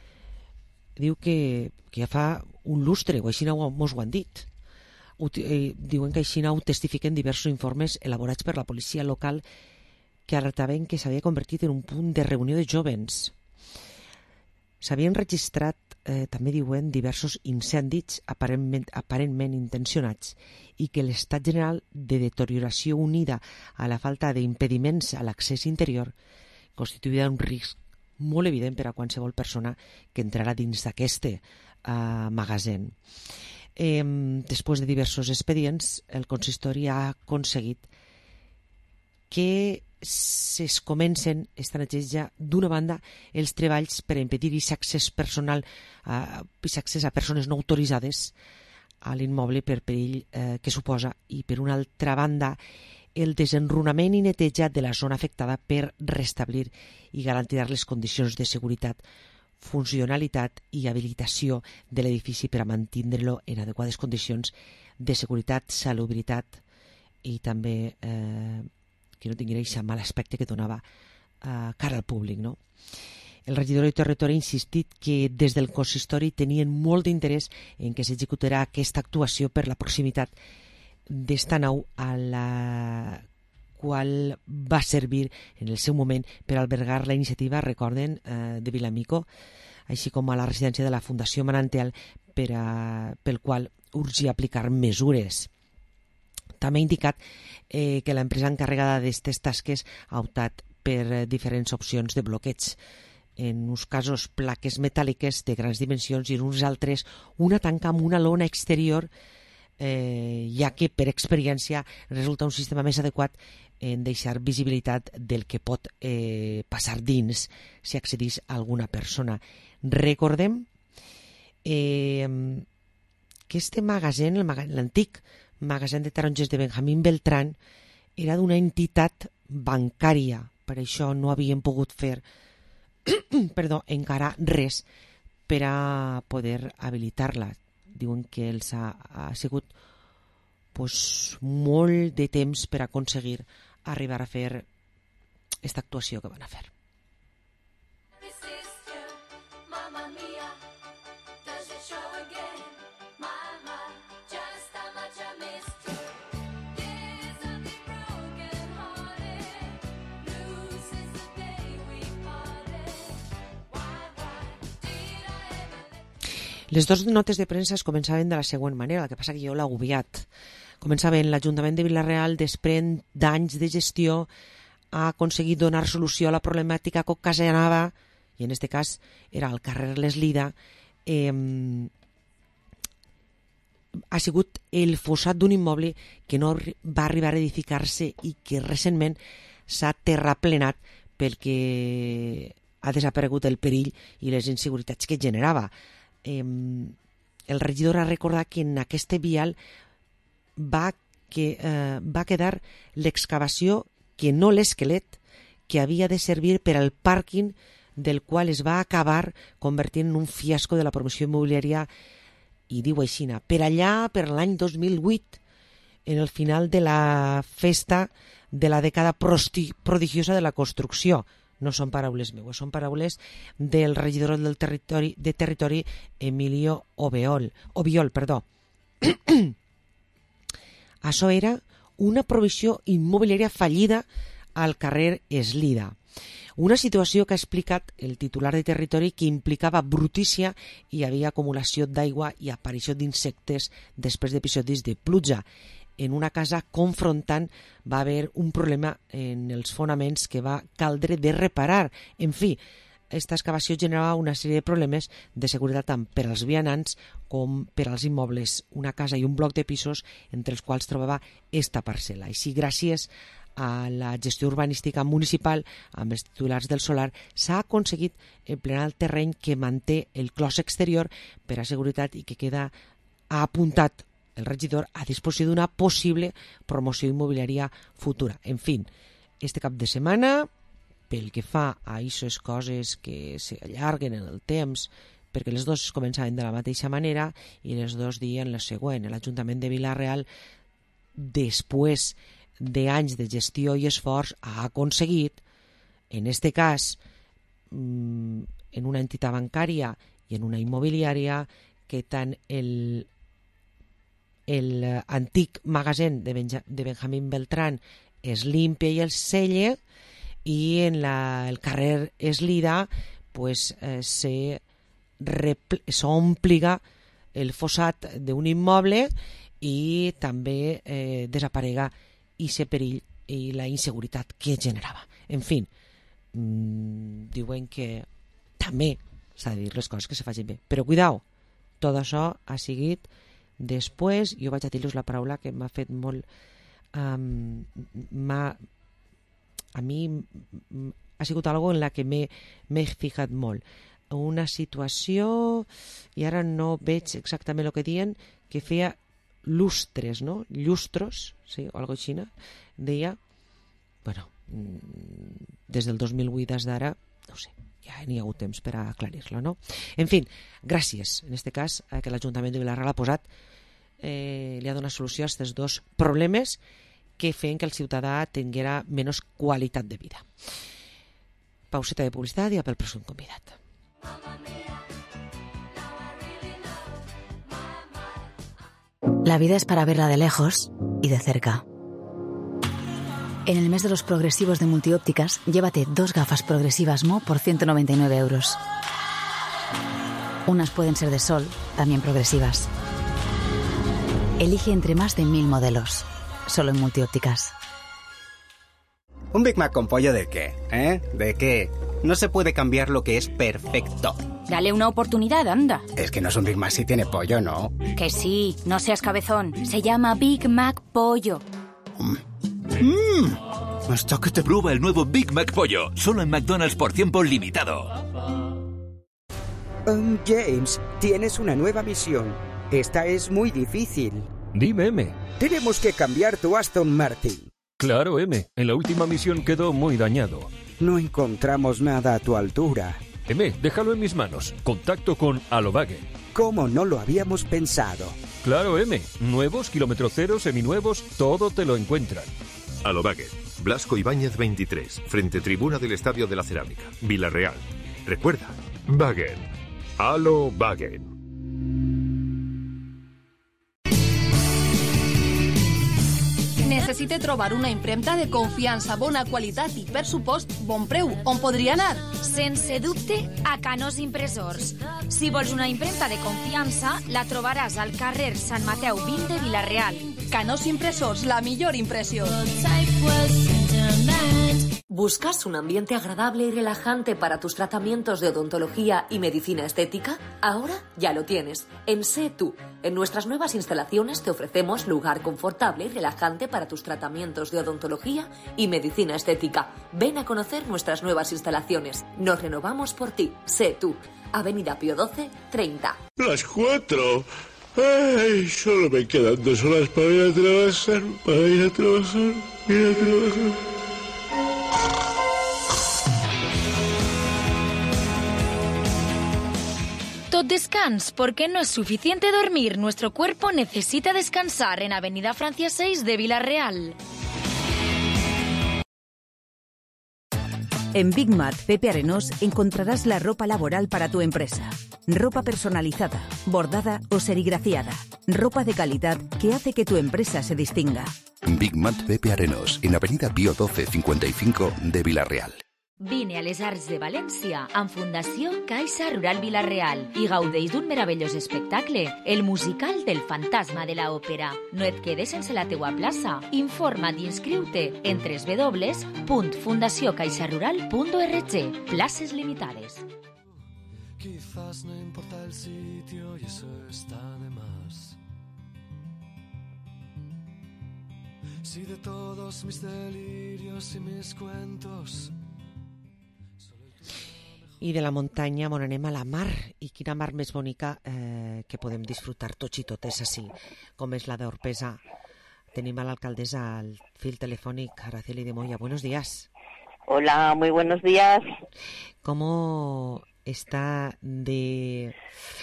Diu que, que ja fa un lustre, o així no mos ho han dit. Ho, eh, diuen que així no ho testifiquen diversos informes elaborats per la policia local que alertaven que s'havia convertit en un punt de reunió de jovens. S'havien registrat, eh, també diuen, diversos incendis aparentment, aparentment intencionats i que l'estat general de deterioració unida a la falta d'impediments a l'accés interior constituïa un risc molt evident per a qualsevol persona que entrarà dins d'aquest eh, magasin. Eh, després de diversos expedients, el consistori ha aconseguit que es comencen esta neteja d'una banda els treballs per impedir aquest accés personal, aquest accés a persones no autoritzades a l'immoble per perill eh, que suposa, i per una altra banda el desenrunament i neteja de la zona afectada per restablir i garantir les condicions de seguretat, funcionalitat i habilitació de l'edifici per a mantindre-lo en adequades condicions de seguretat, salubritat i també eh, que no tinguin aquest mal aspecte que donava eh, cara al públic, no? El regidor de territori ha insistit que des del consistori tenien molt d'interès en què s'executarà aquesta actuació per la proximitat d'esta nau a la qual va servir en el seu moment per albergar la iniciativa, recorden, eh, de Vilamico, així com a la residència de la Fundació Manantial, per a, pel qual urgia aplicar mesures. També ha indicat eh, que l'empresa encarregada d'aquestes tasques ha optat per eh, diferents opcions de bloqueig. En uns casos plaques metàl·liques de grans dimensions i en uns altres una tanca amb una lona exterior, eh, ja que per experiència resulta un sistema més adequat en deixar visibilitat del que pot eh, passar dins si accedís a alguna persona. Recordem eh, que este magasin, l'antic magasin de taronges de Benjamín Beltrán, era d'una entitat bancària, per això no havien pogut fer perdó, encara res per a poder habilitar-la. Diuen que els ha, ha sigut pues, molt de temps per aconseguir arribar a fer aquesta actuació que van a fer. Les dues notes de premsa es començaven de la següent manera, el que passa que jo l'he agobiat. Començaven: l'Ajuntament de Vila-real desprèn d'anys de gestió, ha aconseguit donar solució a la problemàtica que ocasionava, i en aquest cas era al carrer L'Eslida, eh, ha sigut el fossat d'un immoble que no va arribar a edificar-se i que recentment s'ha terraplenat pel que ha desaparegut el perill i les inseguretats que generava. Eh, el regidor ha recordat que en aquest vial va, que, eh, va quedar l'excavació, que no l'esquelet, que havia de servir per al pàrquing, del qual es va acabar convertint en un fiasco de la promoció immobiliària, i diu així, per allà, per l'any dos mil vuit, en el final de la festa de la dècada prodigiosa de la construcció. No són paraules meues, són paraules del regidor del territori, de territori Emilio Obiol. Obiol, perdó. Això era una provisió immobiliària fallida al carrer Eslida. Una situació que ha explicat el titular de territori que implicava brutícia i hi havia acumulació d'aigua i aparició d'insectes després d'episodis de pluja. En una casa confrontant va haver un problema en els fonaments que va caldre de reparar. En fi, aquesta excavació generava una sèrie de problemes de seguretat tant per als vianants com per als immobles, una casa i un bloc de pisos entre els quals trobava esta parcel·la. Així, gràcies a la gestió urbanística municipal amb els titulars del solar, s'ha aconseguit emplenar el terreny que manté el clos exterior per a seguretat i que queda apuntat el regidor a disposició d'una possible promoció immobiliària futura. En fi, este cap de setmana, pel que fa a aquestes coses que s'allarguen en el temps, perquè les dues començaven de la mateixa manera i les dues diuen la següent. L'Ajuntament de Vila-real, després d'anys de gestió i esforç, ha aconseguit, en aquest cas, en una entitat bancària i en una immobiliària, que tant el el antic magasin de, Benja, de Benjamín Beltrán es limpia i el selle, i en la, el carrer Eslida pues, eh, se s'ompliga el fossat d'un immoble i també eh, desaparega aquest perill i la inseguretat que generava. En fi, mmm, diuen que també s'ha de dir les coses que se facin bé. Però cuidao, tot això ha sigut després. Jo vaig a dir-vos la paraula que m'ha fet molt... Um, m'ha, a mi ha sigut algo en la que m'he fijat molt. Una situació, i ara no veig exactament el que diuen, que feia lustres, no? Llustros, sí, o algo així, deia, bueno, des del dos mil vuit des d'ara, no sé, ja n'hi ha hagut temps per aclarir-lo, no? En fi, gràcies, en aquest cas, que l'Ajuntament de Vila-real ha posat, eh, li ha donat solució a aquests dos problemes que feien que el ciutadà tinguera menys qualitat de vida. Pauseta de publicitat i a pel pròxim convidat. La vida es para verla de lejos y de cerca. En el mes de los progresivos de Multiópticas, llévate dos gafas progresivas Mo por ciento noventa y nueve euros. Unas pueden ser de sol, también progresivas. Elige entre más de mil modelos, solo en Multiópticas. ¿Un Big Mac con pollo de qué? ¿Eh? ¿De qué? No se puede cambiar lo que es perfecto. Dale una oportunidad, anda. Es que no es un Big Mac si tiene pollo, ¿no? Que sí, no seas cabezón. Se llama Big Mac Pollo. Mmm, hasta que te... Prueba el nuevo Big Mac Pollo, solo en McDonald's por tiempo limitado. Um, James, tienes una nueva misión. Esta es muy difícil. Dime, M. Tenemos que cambiar tu Aston Martin. Claro, M. En la última misión quedó muy dañado. No encontramos nada a tu altura. M, déjalo en mis manos. Contacto con Alobagen. ¿Cómo no lo habíamos pensado? Claro, M. Nuevos, kilómetro cero, seminuevos, todo te lo encuentran. Alobagen. Blasco Ibáñez veintitrés, frente tribuna del Estadio de la Cerámica, Vila-real. Recuerda, Wagen. Alobagen. Necessite trobar una impremta de confiança, bona qualitat i, per supost, bon preu. On podria anar? Sense dubte, a Canós Impressors. Si vols una impremta de confiança, la trobaràs al carrer Sant Mateu vint de Vila-real. Canós Impressors, la millor impressió. ¿Buscas un ambiente agradable y relajante para tus tratamientos de odontología y medicina estética? Ahora ya lo tienes. En Sé Tú. En nuestras nuevas instalaciones te ofrecemos lugar confortable y relajante para tus tratamientos de odontología y medicina estética. Ven a conocer nuestras nuevas instalaciones. Nos renovamos por ti. Sé Tú. Avenida Pío doce, treinta. Las cuatro. Ay, solo me quedan dos horas para ir a trabajar, para ir a trabajar, ir a trabajar. Tot descans, porque no es suficiente dormir. Nuestro cuerpo necesita descansar en Avenida Francia seis de Villarreal. En Big Mat Pepe Arenós encontrarás la ropa laboral para tu empresa. Ropa personalizada, bordada o serigrafiada. Ropa de calidad que hace que tu empresa se distinga. Big Mat Pepe Arenós, en Avenida Pío doce, cincuenta y cinco de Villarreal. Vine a les Arts de València amb Fundació Caixa Rural Vila-real i gaudeix d'un meravellós espectacle, el musical del fantasma de la òpera. No et quedes sense la teua plaça. Informa't i inscriu-te en doble u doble u doble u punt fundació caixa rural punt org. Places limitades. Quizás no importa el sitio y eso está de más. Si de todos mis delirios y mis cuentos i de la muntanya on anem a la mar, i quina mar més bonica eh, que podem disfrutar tots i totes així, com és la d'Orpesa. Tenim a l'alcaldessa al fil telefònic, Araceli de Moya. Buenos días. Hola, muy buenos días. ¿Cómo está de,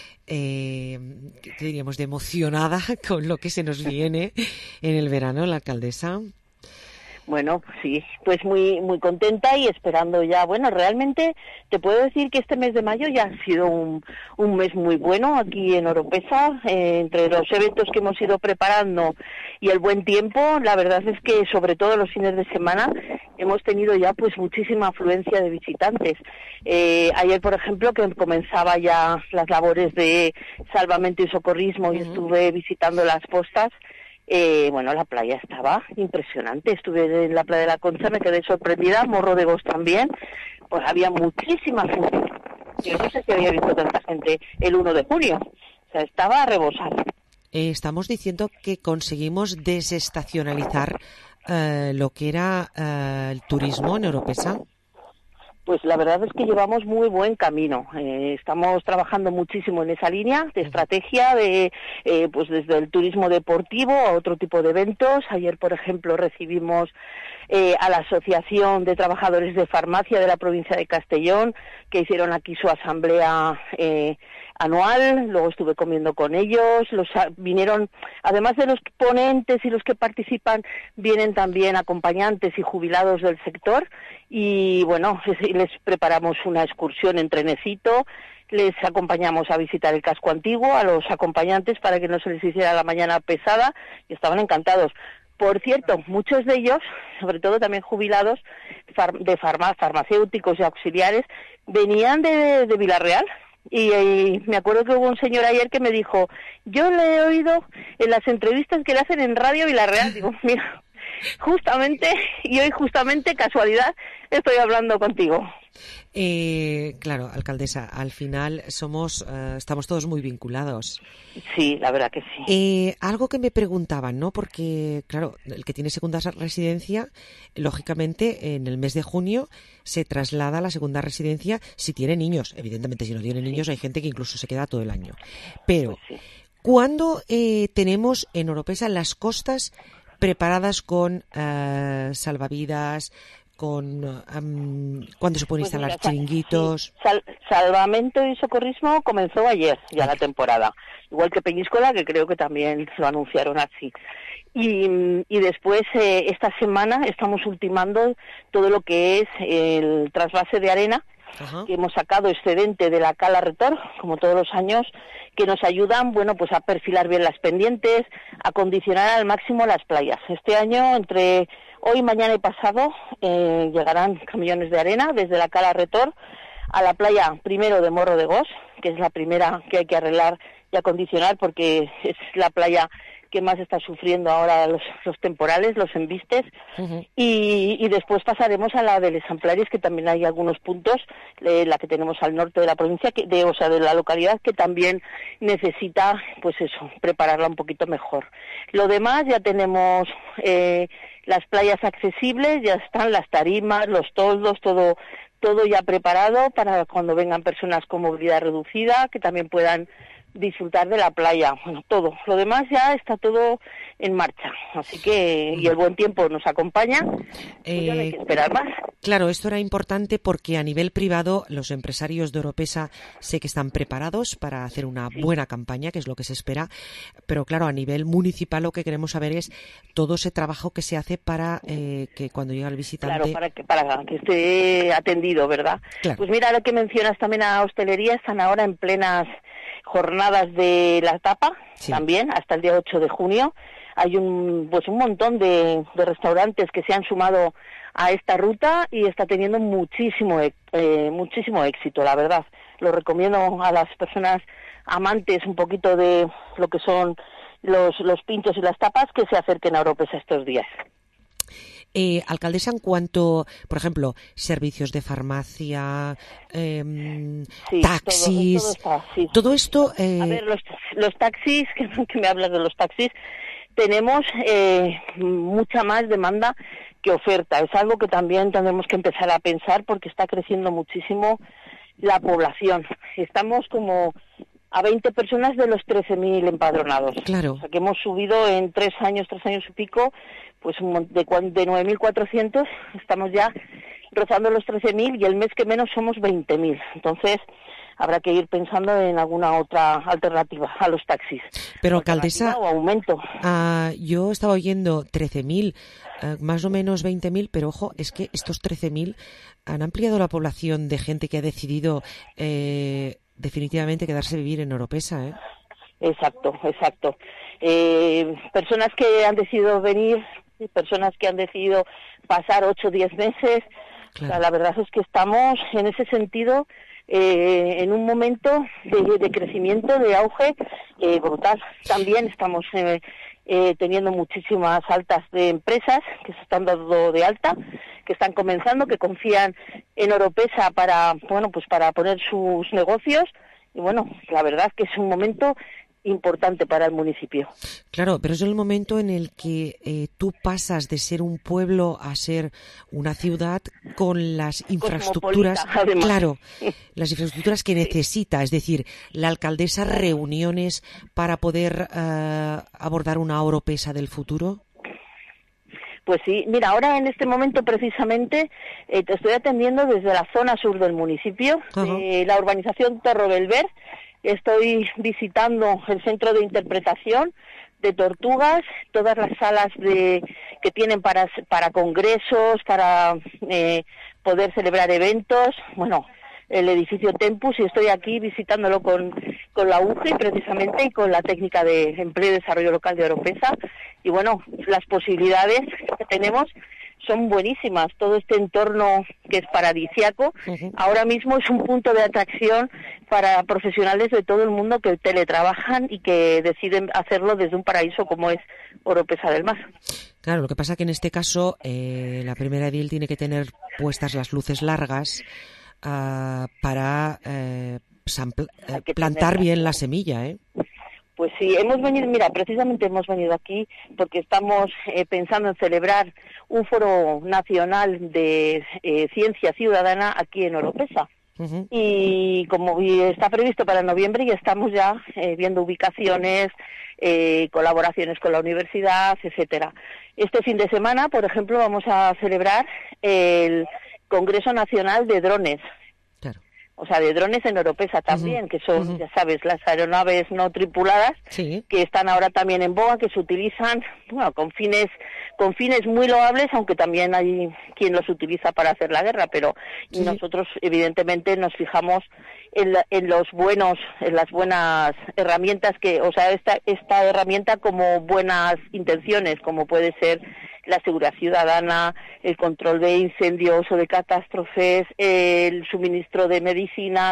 eh, ¿qué diríamos, de emocionada con lo que se nos viene en el verano, la alcaldesa? Bueno, sí, pues muy muy contenta y esperando ya. Bueno, realmente te puedo decir que este mes de mayo ya ha sido un, un mes muy bueno aquí en Oropesa. Eh, entre los eventos que hemos ido preparando y el buen tiempo, la verdad es que sobre todo los fines de semana hemos tenido ya pues muchísima afluencia de visitantes. Eh, ayer, por ejemplo, que comenzaba ya las labores de salvamento y socorrismo, uh-huh. y estuve visitando las postas. Eh, bueno, la playa estaba impresionante. Estuve en la playa de la Concha, me quedé sorprendida, Morro de Gos también. Pues había muchísima gente. Yo no sé si había visto tanta gente el uno de junio. O sea, estaba a rebosar. Eh, estamos diciendo que conseguimos desestacionalizar eh, lo que era eh, el turismo en Oropesa. Pues la verdad es que llevamos muy buen camino. Eh, estamos trabajando muchísimo en esa línea de estrategia, de eh, pues desde el turismo deportivo a otro tipo de eventos. Ayer, por ejemplo, recibimos eh, a la Asociación de Trabajadores de Farmacia de la provincia de Castellón, que hicieron aquí su asamblea eh, anual. Luego estuve comiendo con ellos. Los vinieron, además de los ponentes y los que participan, vienen también acompañantes y jubilados del sector. Y bueno, les preparamos una excursión en trenecito, les acompañamos a visitar el casco antiguo a los acompañantes para que no se les hiciera la mañana pesada y estaban encantados. Por cierto, muchos de ellos, sobre todo también jubilados de farma, farmacéuticos y auxiliares, venían de, de Villarreal. Y, y me acuerdo que hubo un señor ayer que me dijo, yo le he oído en las entrevistas que le hacen en Radio Villarreal. Digo, mira, justamente, y hoy justamente, casualidad, estoy hablando contigo. Eh, claro, alcaldesa, al final somos, uh, estamos todos muy vinculados. Sí, la verdad que sí. Eh, algo que me preguntaban, ¿no? Porque, claro, el que tiene segunda residencia, lógicamente, en el mes de junio se traslada a la segunda residencia si tiene niños. Evidentemente, si no tiene niños, sí. Hay gente que incluso se queda todo el año. Pero, pues sí. ¿Cuándo eh, tenemos en Oropesa las costas preparadas con uh, salvavidas, con um, cuándo se pueden pues instalar mira, chiringuitos? Sí. Sal, salvamento y socorrismo comenzó ayer ya la temporada, igual que Peñíscola, que creo que también lo anunciaron así. Y, y después eh, esta semana estamos ultimando todo lo que es el trasvase de arena. Ajá. Que hemos sacado excedente de la cala Retor, como todos los años, que nos ayudan, bueno, pues a perfilar bien las pendientes, a acondicionar al máximo las playas. Este año, entre hoy, mañana y pasado, eh, llegarán camiones de arena desde la cala Retor a la playa primero de Morro de Gos, que es la primera que hay que arreglar y acondicionar porque es la playa que más está sufriendo ahora los, los temporales, los embistes, Uh-huh. y, y después pasaremos a la de Les Amplaries, que también hay algunos puntos, eh, la que tenemos al norte de la provincia, que, de, o sea, de la localidad, que también necesita, pues eso, prepararla un poquito mejor. Lo demás ya tenemos eh, las playas accesibles, ya están las tarimas, los toldos, todo, todo ya preparado para cuando vengan personas con movilidad reducida, que también puedan disfrutar de la playa, bueno, todo. Lo demás ya está todo en marcha, así que, y el buen tiempo nos acompaña, pues ya no hay que esperar más. Claro, esto era importante porque a nivel privado los empresarios de Oropesa sé que están preparados para hacer una buena campaña, que es lo que se espera, pero claro, a nivel municipal lo que queremos saber es todo ese trabajo que se hace para eh, que cuando llega el visitante... Claro, para que, para que esté atendido, ¿verdad? Claro. Pues mira, lo que mencionas también a hostelería, están ahora en plenas jornadas de la tapa, sí. También, hasta el día ocho de junio. Hay un pues un montón de, de restaurantes que se han sumado a esta ruta y está teniendo muchísimo eh, muchísimo éxito, la verdad. Lo recomiendo a las personas amantes un poquito de lo que son los, los pinchos y las tapas que se acerquen a Oropesa estos días. Eh, alcaldesa, en cuanto, por ejemplo, servicios de farmacia, eh, sí, taxis, todo, todo, está, sí. todo esto... Eh... A ver, los, los taxis, que, que me hablas de los taxis, tenemos eh, mucha más demanda que oferta. Es algo que también tendremos que empezar a pensar porque está creciendo muchísimo la población. Estamos como a veinte personas de los trece mil empadronados. Claro. O sea, que hemos subido en tres años, tres años y pico, pues un, de, de nueve mil cuatrocientos, estamos ya rozando los trece mil y el mes que menos somos veinte mil. Entonces, habrá que ir pensando en alguna otra alternativa a los taxis. Pero, alcaldesa, o aumento. Uh, yo estaba oyendo trece mil, uh, más o menos veinte mil, pero ojo, es que estos trece mil han ampliado la población de gente que ha decidido eh, definitivamente quedarse a vivir en Oropesa, ¿eh? Exacto, exacto. Eh, personas que han decidido venir, personas que han decidido pasar ocho o diez meses. Claro. O sea, la verdad es que estamos en ese sentido eh, en un momento de, de crecimiento, de auge eh, brutal. También estamos eh, eh, teniendo muchísimas altas de empresas que se están dando de alta, que están comenzando, que confían en Oropesa para, bueno, pues para poner sus negocios. Y bueno, la verdad es que es un momento importante para el municipio. Claro, pero es el momento en el que eh, tú pasas de ser un pueblo a ser una ciudad con las infraestructuras, claro, las infraestructuras que necesita, es decir, la alcaldesa, reuniones para poder uh, abordar una Oropesa del futuro. Pues sí, mira, ahora en este momento precisamente eh, te estoy atendiendo desde la zona sur del municipio, uh-huh. eh, la urbanización Torro Belver. Estoy visitando el centro de interpretación de Tortugas, todas las salas de que tienen para para congresos, para eh, poder celebrar eventos, bueno, el edificio Tempus, y estoy aquí visitándolo con, con la U G E precisamente y con la técnica de empleo y desarrollo local de Oropesa. Y bueno, las posibilidades que tenemos son buenísimas. Todo este entorno que es paradisíaco, uh-huh. ahora mismo es un punto de atracción para profesionales de todo el mundo que teletrabajan y que deciden hacerlo desde un paraíso como es Oropesa del Mar. Claro, lo que pasa que en este caso eh, la primera edil tiene que tener puestas las luces largas uh, para eh, sampl- eh, plantar tenerla. Bien la semilla, ¿eh? Pues sí, hemos venido, mira, precisamente hemos venido aquí porque estamos eh, pensando en celebrar un foro nacional de eh, ciencia ciudadana aquí en Oropesa. Uh-huh. Y como y está previsto para noviembre, y estamos ya eh, viendo ubicaciones, eh, colaboraciones con la universidad, etcétera. Este fin de semana, por ejemplo, vamos a celebrar el Congreso Nacional de Drones. O sea, de drones en Oropesa también, uh-huh. que son, uh-huh. ya sabes, las aeronaves no tripuladas, sí. que están ahora también en boga, que se utilizan, bueno, con fines con fines muy loables, aunque también hay quien los utiliza para hacer la guerra, pero sí. nosotros evidentemente nos fijamos en, la, en los buenos, en las buenas herramientas que, o sea, esta esta herramienta como buenas intenciones, como puede ser la seguridad ciudadana, el control de incendios o de catástrofes, el suministro de medicinas,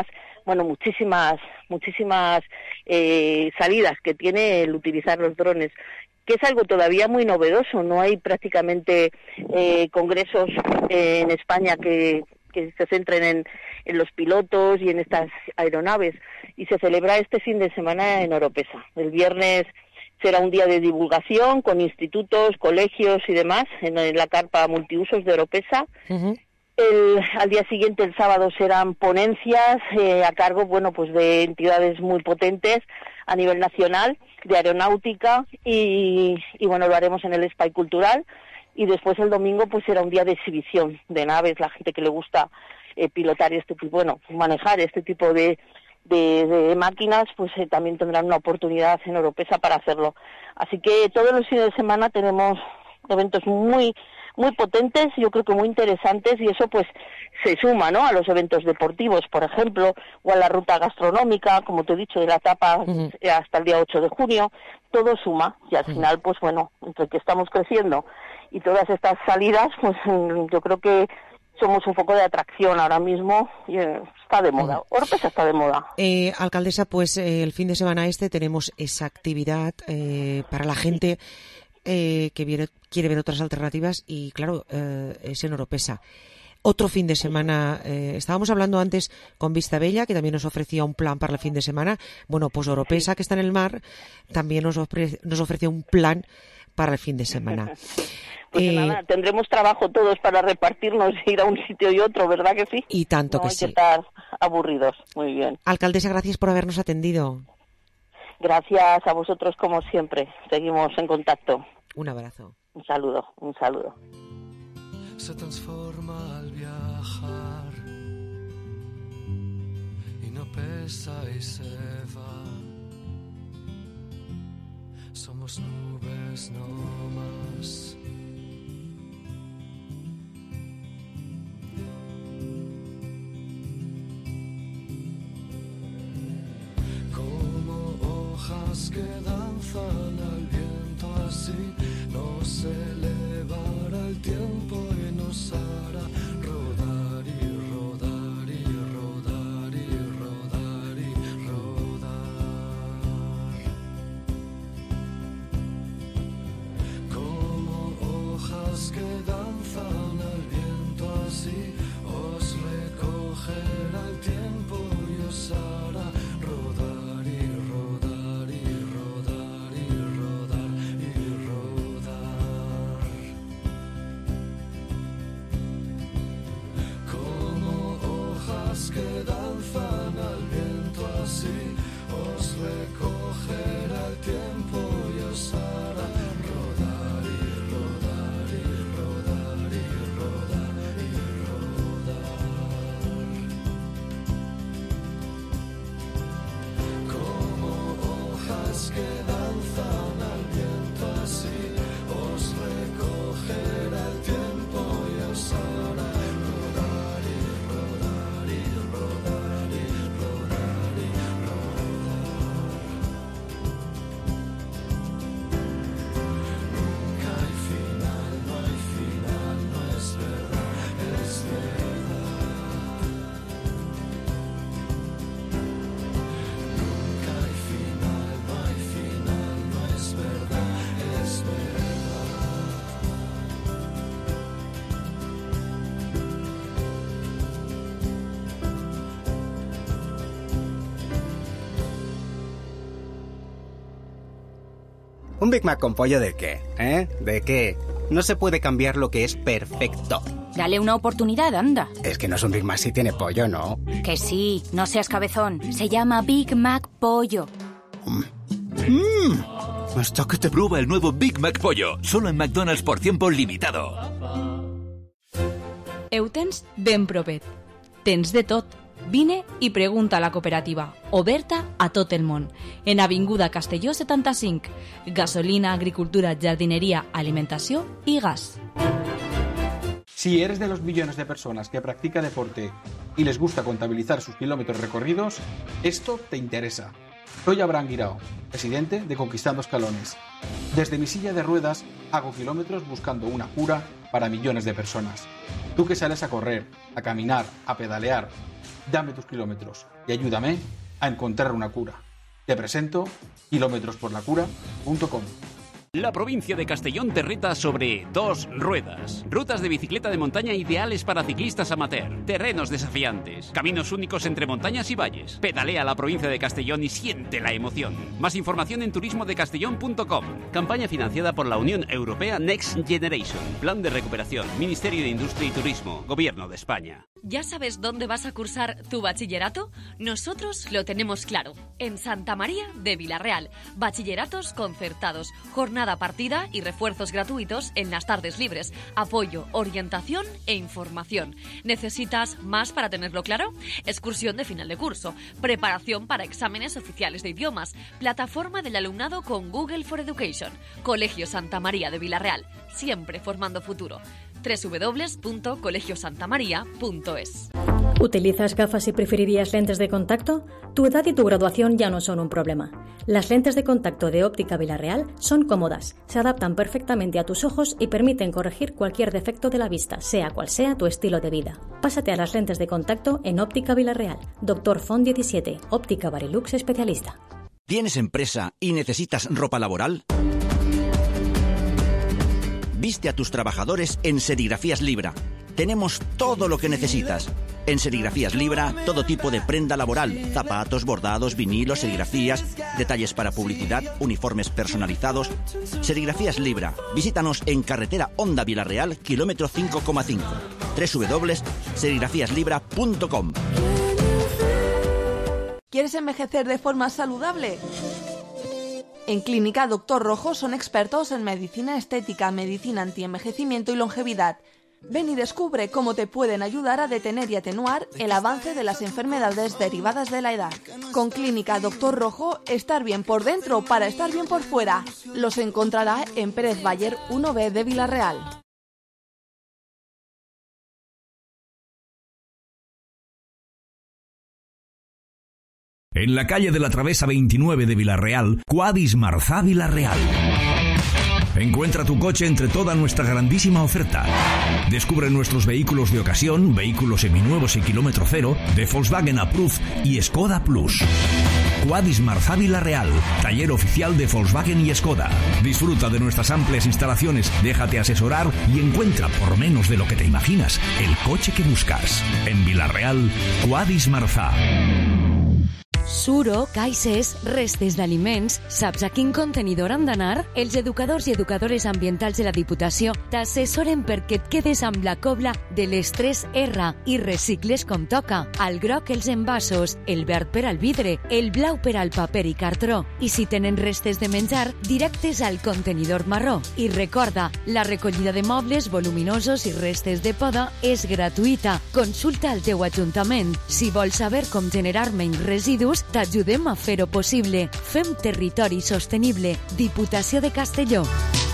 bueno, muchísimas, muchísimas eh, salidas que tiene el utilizar los drones, que es algo todavía muy novedoso. No hay prácticamente eh, congresos eh, en España que, que se centren en, en los pilotos y en estas aeronaves, y se celebra este fin de semana en Oropesa. El viernes será un día de divulgación con institutos, colegios y demás en, en la carpa multiusos de Oropesa. Uh-huh. El, al día siguiente, el sábado, serán ponencias eh, a cargo, bueno, pues de entidades muy potentes a nivel nacional, de aeronáutica, y, y bueno, lo haremos en el Espai Cultural. Y después el domingo, pues será un día de exhibición de naves. La gente que le gusta eh, pilotar este tipo, bueno, manejar este tipo de, de, de máquinas, pues eh, también tendrán una oportunidad en Oropesa para hacerlo. Así que todos los fines de semana tenemos eventos muy muy potentes, yo creo que muy interesantes, y eso pues se suma, ¿no?, a los eventos deportivos, por ejemplo, o a la ruta gastronómica, como te he dicho, de la etapa uh-huh. hasta el día ocho de junio, todo suma, y al uh-huh. final, pues bueno, entre que estamos creciendo y todas estas salidas, pues yo creo que somos un foco de atracción ahora mismo, y eh, está de moda. Uh-huh. Oropesa está de moda. Eh, alcaldesa, pues eh, el fin de semana este tenemos esa actividad eh, para la gente Eh, que viene, quiere ver otras alternativas, y claro, eh, es en Oropesa. Otro fin de semana, eh, estábamos hablando antes con Vista Bella, que también nos ofrecía un plan para el fin de semana. Bueno, pues Oropesa, que está en el mar, también nos ofrece, nos ofrece un plan para el fin de semana. Pues eh, nada, tendremos trabajo todos para repartirnos, ir a un sitio y otro, ¿verdad que sí? Y tanto no que hay sí. que estar aburridos. Muy bien. Alcaldesa, gracias por habernos atendido. Gracias a vosotros, como siempre. Seguimos en contacto. Un abrazo. Un saludo, un saludo. Se transforma al viajar y no pesa y se va. Somos nubes no más. Como hojas que danzan al viento, así nos elevará el tiempo y nos hará rodar y rodar y rodar y rodar y rodar. Como hojas que danzan al viento, así os recogerá el tiempo y os hará rodar y rodar y rodar y rodar y rodar. Como hojas que danzan al viento, así os recogerá el tiempo y os hará rodar y rodar y rodar y rodar y rodar. Como hojas que danzan al viento, así os recogerá el tiempo y os hará rodar y rodar y rodar y rodar y rodar. Nunca hay final, no hay final, no es verdad, es verdad. Nunca hay final, no hay final, no es verdad, es verdad. ¿Un Big Mac con pollo de qué? ¿Eh? ¿De qué? No se puede cambiar lo que es perfecto. Dale una oportunidad, anda. Es que no es un Big Mac si tiene pollo, ¿no? Que sí, no seas cabezón. Se llama Big Mac Pollo. Mmm, hasta que te... Prueba el nuevo Big Mac Pollo, solo en McDonald's por tiempo limitado. Eu tens ben propet. Tens de tot. Vine i pregunta a la cooperativa, oberta a tot el món. En Avinguda Castelló setanta-cinc. Gasolina, agricultura, jardineria, alimentació i gas. Si eres de los millones de personas que practica deporte y les gusta contabilizar sus kilómetros recorridos, esto te interesa. Soy Abraham Guirao, presidente de Conquistando Escalones. Desde mi silla de ruedas hago kilómetros buscando una cura para millones de personas. Tú que sales a correr, a caminar, a pedalear, Dame tus kilómetros y ayúdame a encontrar una cura. Te presento kilómetros por la cura punto com. La provincia de Castellón te reta sobre dos ruedas. Rutas de bicicleta de montaña ideales para ciclistas amateur. Terrenos desafiantes. Caminos únicos entre montañas y valles. Pedalea la provincia de Castellón y siente la emoción. Más información en turismo de castellón punto com. Campaña financiada por la Unión Europea Next Generation. Plan de recuperación. Ministerio de Industria y Turismo. Gobierno de España. ¿Ya sabes dónde vas a cursar tu bachillerato? Nosotros lo tenemos claro. En Santa María de Vilarreal. Bachilleratos concertados. Jornada partida y refuerzos gratuitos en las tardes libres. Apoyo, orientación e información. ¿Necesitas más para tenerlo claro? Excursión de final de curso. Preparación para exámenes oficiales de idiomas. Plataforma del alumnado con Google for Education. Colegio Santa María de Vilarreal. Siempre formando futuro. doble u doble u doble u punto colegio santa maría punto es. ¿Utilizas gafas y preferirías lentes de contacto? Tu edad y tu graduación ya no son un problema. Las lentes de contacto de Óptica Vilarreal son cómodas, se adaptan perfectamente a tus ojos y permiten corregir cualquier defecto de la vista, sea cual sea tu estilo de vida. Pásate a las lentes de contacto en Óptica Vilarreal. Doctor Font diecisiete, Óptica Barilux especialista. ¿Tienes empresa y necesitas ropa laboral? Viste a tus trabajadores en Serigrafías Libra. Tenemos todo lo que necesitas. En Serigrafías Libra, todo tipo de prenda laboral, zapatos, bordados, vinilos, serigrafías, detalles para publicidad, uniformes personalizados. Serigrafías Libra. Visítanos en carretera Honda Vilarreal, kilómetro cinco coma cinco. doble u doble u doble u punto serigrafías libra punto com. ¿Quieres envejecer de forma saludable? En Clínica Doctor Rojo son expertos en medicina estética, medicina antienvejecimiento y longevidad. Ven y descubre cómo te pueden ayudar a detener y atenuar el avance de las enfermedades derivadas de la edad. Con Clínica Doctor Rojo, estar bien por dentro para estar bien por fuera. Los encontrará en Pérez Bayer uno B de Vilarreal. En la calle de la Travesa veintinueve de Vilarreal, Quadis Marzá Vilarreal. Encuentra tu coche entre toda nuestra grandísima oferta. Descubre nuestros vehículos de ocasión, vehículos seminuevos y kilómetro cero, de Volkswagen Approved y Skoda Plus. Quadis Marzá Vilarreal, taller oficial de Volkswagen y Skoda. Disfruta de nuestras amplias instalaciones, déjate asesorar y encuentra, por menos de lo que te imaginas, el coche que buscas. En Vilarreal, Quadis Marzá. Suro, caixes, restes d'aliments, saps a quin contenidor han d'anar? Els educadors i educadores ambientals de la Diputació t'assessoren perquè et quedes amb la cobla de les tres R i recicles com toca. Al groc els envasos, el verd per al vidre, el blau per al paper i cartró. I si tenen restes de menjar, directes al contenidor marró. I recorda, la recollida de mobles voluminosos i restes de poda és gratuïta. Consulta al teu ajuntament. Si vols saber com generar menys residus, t'ajudem a fer-ho possible. Fem territori sostenible. Diputació de Castelló.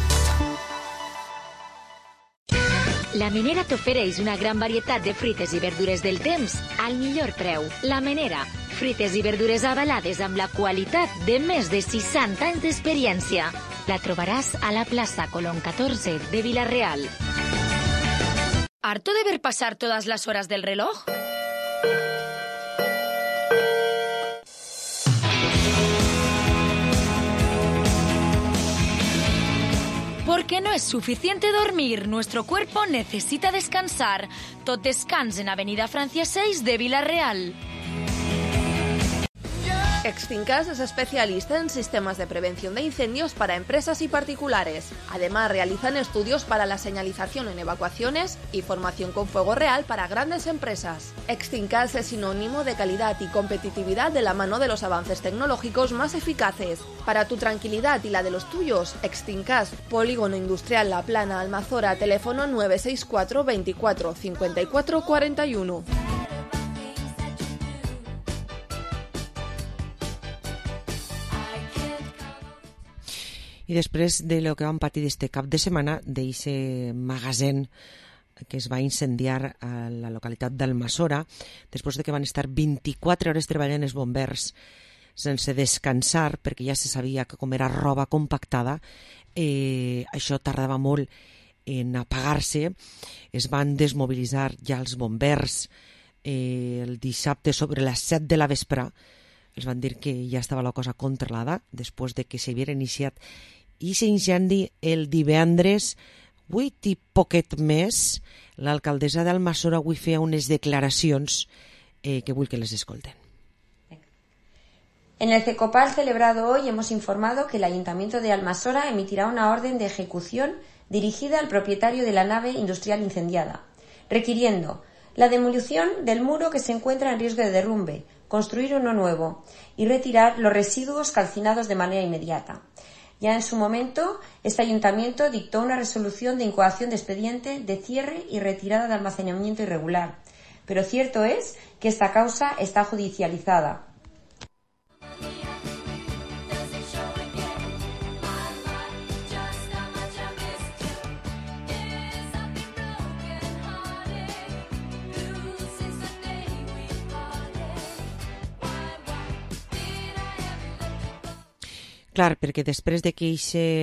La Menera t'ofereix una gran varietat de fruites i verdures del temps al millor preu. La Menera, fruites i verdures avalades amb la qualitat de més de seixanta anys d'experiència. La trobaràs a la plaça Colón catorze de Vilarreal. ¿Harto de ver pasar todas las horas del reloj? Porque no es suficiente dormir, nuestro cuerpo necesita descansar. Tot descans en Avenida Francia seis de Vilarreal. Extincas es especialista en sistemas de prevención de incendios para empresas y particulares. Además, realizan estudios para la señalización en evacuaciones y formación con fuego real para grandes empresas. Extincas es sinónimo de calidad y competitividad de la mano de los avances tecnológicos más eficaces. Para tu tranquilidad y la de los tuyos, Extincas, Polígono Industrial La Plana, Almazora, teléfono nueve seis cuatro veinticuatro cincuenta y cuatro cuarenta y uno. I després de lo que vam patir este cap de setmana d'eixe magasin que es va incendiar a la localitat d'Almassora, després de que van estar vint-i-quatre hores treballant els bombers sense descansar, perquè ja se sabia que com era roba compactada, eh, això tardava molt en apagar-se. Es van desmobilitzar ja els bombers eh, el dissabte sobre les set de la vespre els van dir que ja estava la cosa controlada després de que s'havia iniciat i s'incendi el divendres vuit i poquet més. L'alcaldessa d'Almassora avui feia unes declaracions eh, que vull que les escolten. En el CECOPAL celebrado hoy hemos informado que el Ayuntamiento de Almassora emitirá una orden de ejecución dirigida al propietario de la nave industrial incendiada, requiriendo la demolición del muro que se encuentra en riesgo de derrumbe, construir uno nuevo y retirar los residuos calcinados de manera inmediata. Ya en su momento, este ayuntamiento dictó una resolución de incoación de expediente de cierre y retirada de almacenamiento irregular, pero cierto es que esta causa está judicializada. Clar, perquè després de que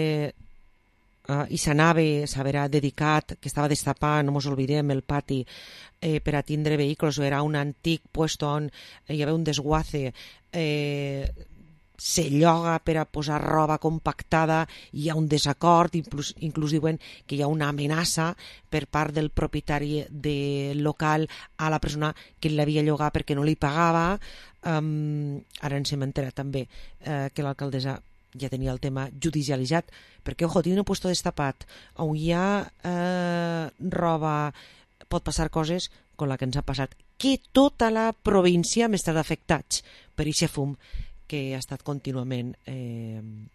uh, ixa nave s'haverà dedicat, que estava destapat, no mos oblidem, el pati eh, per a tindre vehicles, era un antic puesto on hi havia un desguace, eh, se lloga per a posar roba compactada, hi ha un desacord, inclús, inclús diuen que hi ha una amenaça per part del propietari del local a la persona que l'havia llogat perquè no li pagava. Um, ara ens hem enterat també eh, que l'alcaldessa ja tenia el tema judicialitzat, perquè, ojo, tiene un puesto destapat on hi ha eh, roba, pot passar coses com la que ens ha passat, que tota la província hem estat afectats per aquest fum que ha estat contínuament eh,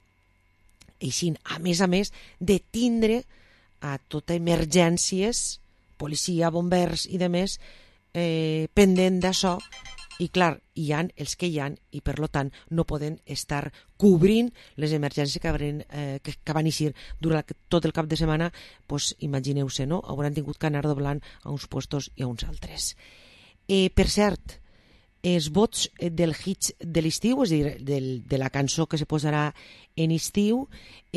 eixint, a més a més de tindre a tota emergències, policia, bombers i demés, eh, pendent d'això. I clar, hi ha els que hi ha i per tant no poden estar cobrint les emergències que, habren, eh, que, que van eixir durant tot el cap de setmana. Pues, imagineu-se, no? Hauran tingut que anar doblant a uns puestos i a uns altres. Eh, per cert, els vots del hit de l'estiu, és a dir, del, de la cançó que se posarà en estiu,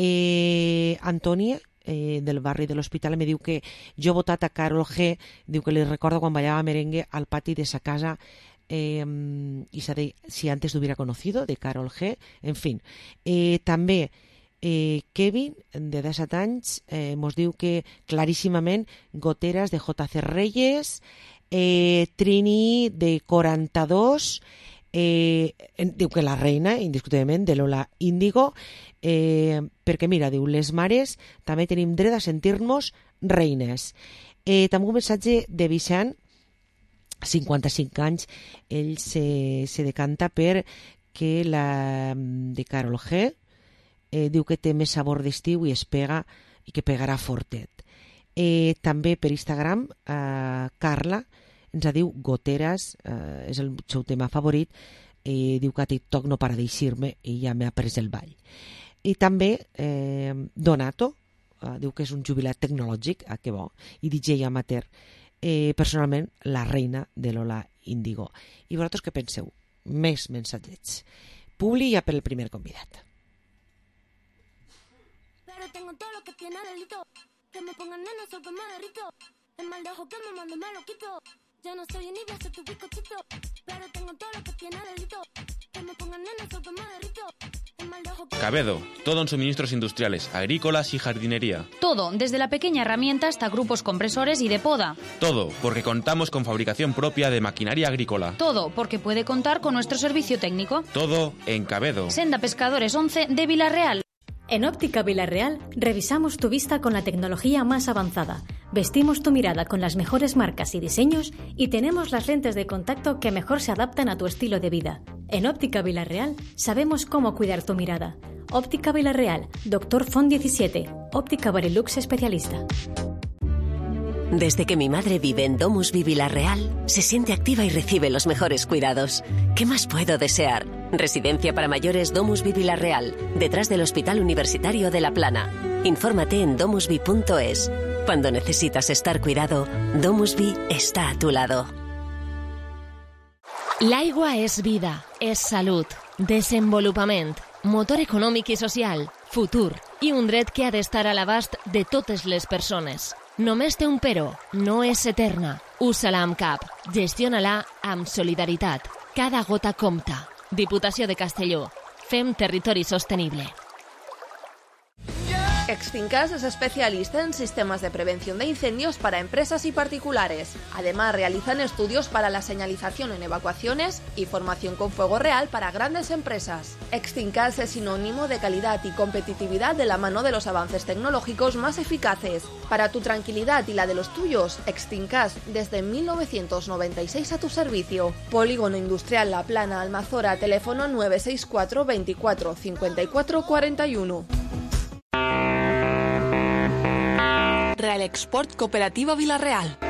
eh, Antònia, eh, del barri de l'Hospital, me diu que jo he votat a Carol G, diu que li recordo quan ballava merengue al pati de sa casa. Eh, y de, si antes lo hubiera conocido, de Carol G, en fin. Eh, també eh, Kevin, de disset anys, eh, mos diu que claríssimament Goteras, de J C Reyes, eh, Trini, de quaranta-dos, eh, diu que la reina, indiscutiblement, de Lola Índigo, eh, perquè mira, diu, les mares també tenim dret a sentir-nos reines. Eh, també un missatge de Vicent, cinquanta-cinc anys, ell se, se decanta per que la de Carol G eh, diu que té més sabor d'estiu i es pega i que pegarà fortet. Eh, també per Instagram, eh, Carla ens diu Goteras, eh, és el seu tema favorit, eh, diu que a TikTok no para d'eixir-me i ja m'ha pres el ball. I també eh, Donato, eh, diu que és un jubilat tecnològic, ah, que bo, i D J amateur. Eh, personalment, la reina de Lola Índigo. I vosaltres què penseu? Més mensatgets. Publi ja per el primer convidat. Pero tengo todo lo que tiene delito. Que me pongan nena, sol que me derrito. El mal dejo que me mando me lo quito. Ya no soy ni soy tu bizcochito. Pero tengo todo lo que tiene delito. Que me pongan nena, sol que me derrito. Cabedo, todo en suministros industriales, agrícolas y jardinería. Todo, desde la pequeña herramienta hasta grupos compresores y de poda. Todo, porque contamos con fabricación propia de maquinaria agrícola. Todo, porque puede contar con nuestro servicio técnico. Todo en Cabedo. Senda Pescadores once de Vilarreal. En Óptica Vilarreal revisamos tu vista con la tecnología más avanzada, vestimos tu mirada con las mejores marcas y diseños y tenemos las lentes de contacto que mejor se adaptan a tu estilo de vida. En Óptica Vilarreal sabemos cómo cuidar tu mirada. Óptica Vilarreal, Doctor Font diecisiete, Óptica Barilux especialista. Desde que mi madre vive en Domusvi Vilarreal, se siente activa y recibe los mejores cuidados. ¿Qué más puedo desear? Residencia para mayores Domusvi Vilarreal, detrás del Hospital Universitario de La Plana. Infórmate en domusvi punto es. Cuando necesitas estar cuidado, Domusvi está a tu lado. L'aigua és vida, és salut, desenvolupament, motor econòmic i social, futur i un dret que ha d'estar a l'abast de totes les persones. Només té un però, no és eterna. Usa-la amb cap, gestiona-la amb solidaritat. Cada gota compta. Diputació de Castelló. Fem territori sostenible. Extincas es especialista en sistemas de prevención de incendios para empresas y particulares. Además, realizan estudios para la señalización en evacuaciones y formación con fuego real para grandes empresas. Extincas es sinónimo de calidad y competitividad de la mano de los avances tecnológicos más eficaces. Para tu tranquilidad y la de los tuyos, Extincas desde mil novecientos noventa y seis a tu servicio. Polígono Industrial La Plana, Almazora, teléfono nueve seis cuatro veinticuatro cincuenta y cuatro cuarenta y uno. Real Export Cooperativa Vilarreal.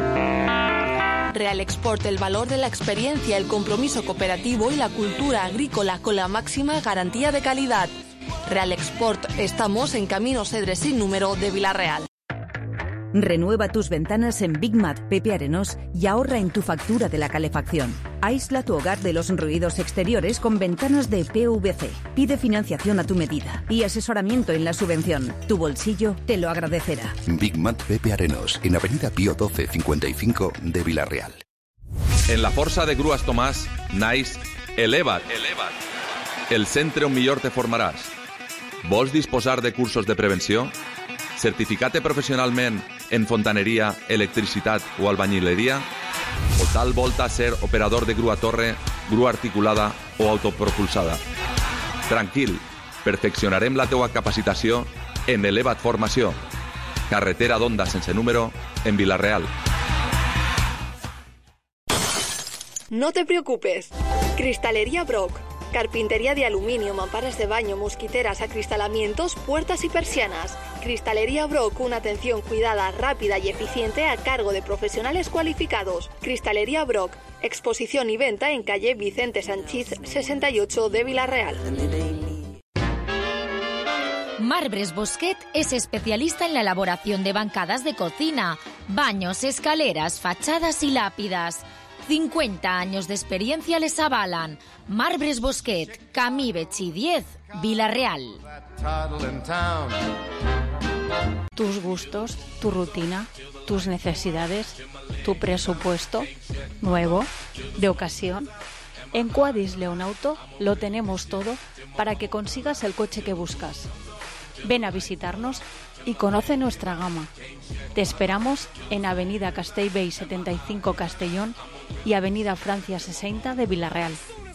Real Export, el valor de la experiencia, el compromiso cooperativo y la cultura agrícola con la máxima garantía de calidad. Real Export, estamos en Camino Cedre sin número de Vilarreal. Renueva tus ventanas en Big Mat Pepe Arenós y ahorra en tu factura de la calefacción. Aísla tu hogar de los ruidos exteriores con ventanas de P V C. Pide financiación a tu medida y asesoramiento en la subvención. Tu bolsillo te lo agradecerá. Big Mat Pepe Arenós, en Avenida Pío doce cincuenta y cinco de Vilarreal. En la Força de Grues Tomàs, naix Eleva't. Eleva't. El centre on millor te formaràs. Vols disposar de cursos de prevenció? Certificate professionalment en fontaneria, electricitat o albañileria? O tal volta ser operador de grua torre, grua articulada o autopropulsada? Tranquil, perfeccionarem la teua capacitació en Eleva't Formació. Carretera d'Onda sense número en Vilarreal. No te preocupes. Cristalería Brock. Carpintería de aluminio, mamparas de baño, mosquiteras, acristalamientos, puertas y persianas. Cristalería Brock, una atención cuidada, rápida y eficiente a cargo de profesionales cualificados. Cristalería Brock, exposición y venta en calle Vicente Sanchís sesenta y ocho de Vilarreal. Marbres Bosquet es especialista en la elaboración de bancadas de cocina, baños, escaleras, fachadas y lápidas. cincuenta años de experiencia les avalan. Marbres Bosquet, Camí Betxí diez, Vilarreal. Tus gustos, tu rutina, tus necesidades, tu presupuesto, nuevo, de ocasión. En Quadis León Auto lo tenemos todo para que consigas el coche que buscas. Ven a visitarnos y conoce nuestra gama. Te esperamos en Avenida Castellbell setenta y cinco Castellón y Avenida Francia sesenta de Vilarreal.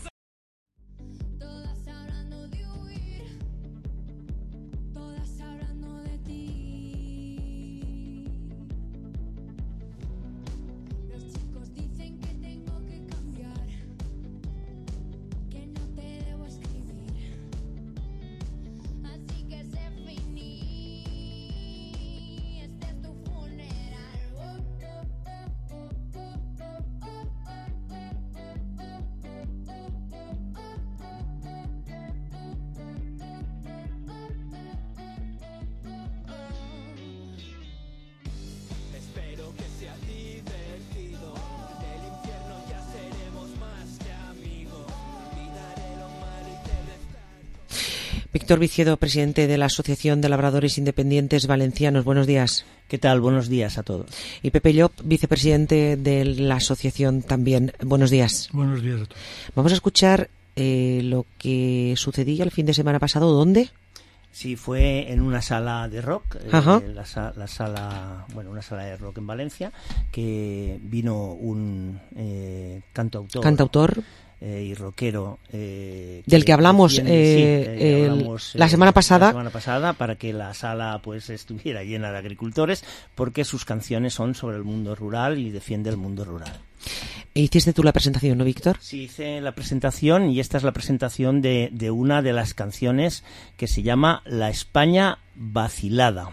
Víctor Viciedo, presidente de la Asociación de Labradores Independientes Valencianos. Buenos días. ¿Qué tal? Buenos días a todos. Y Pepe Llop, vicepresidente de la asociación también. Buenos días. Buenos días a todos. Vamos a escuchar eh, lo que sucedía el fin de semana pasado. ¿Dónde? Sí, fue en una sala de rock, eh, la, la sala, bueno, una sala de rock en Valencia, que vino un eh, cantautor. Cantautor. Eh, y rockero eh, del que, que hablamos, tiene, eh, sí, eh, el, hablamos la semana pasada la semana pasada para que la sala pues estuviera llena de agricultores, porque sus canciones son sobre el mundo rural y defiende el mundo rural. ¿Hiciste tú la presentación, no, Víctor? Sí, hice la presentación y esta es la presentación de, de una de las canciones que se llama La España Vacilada.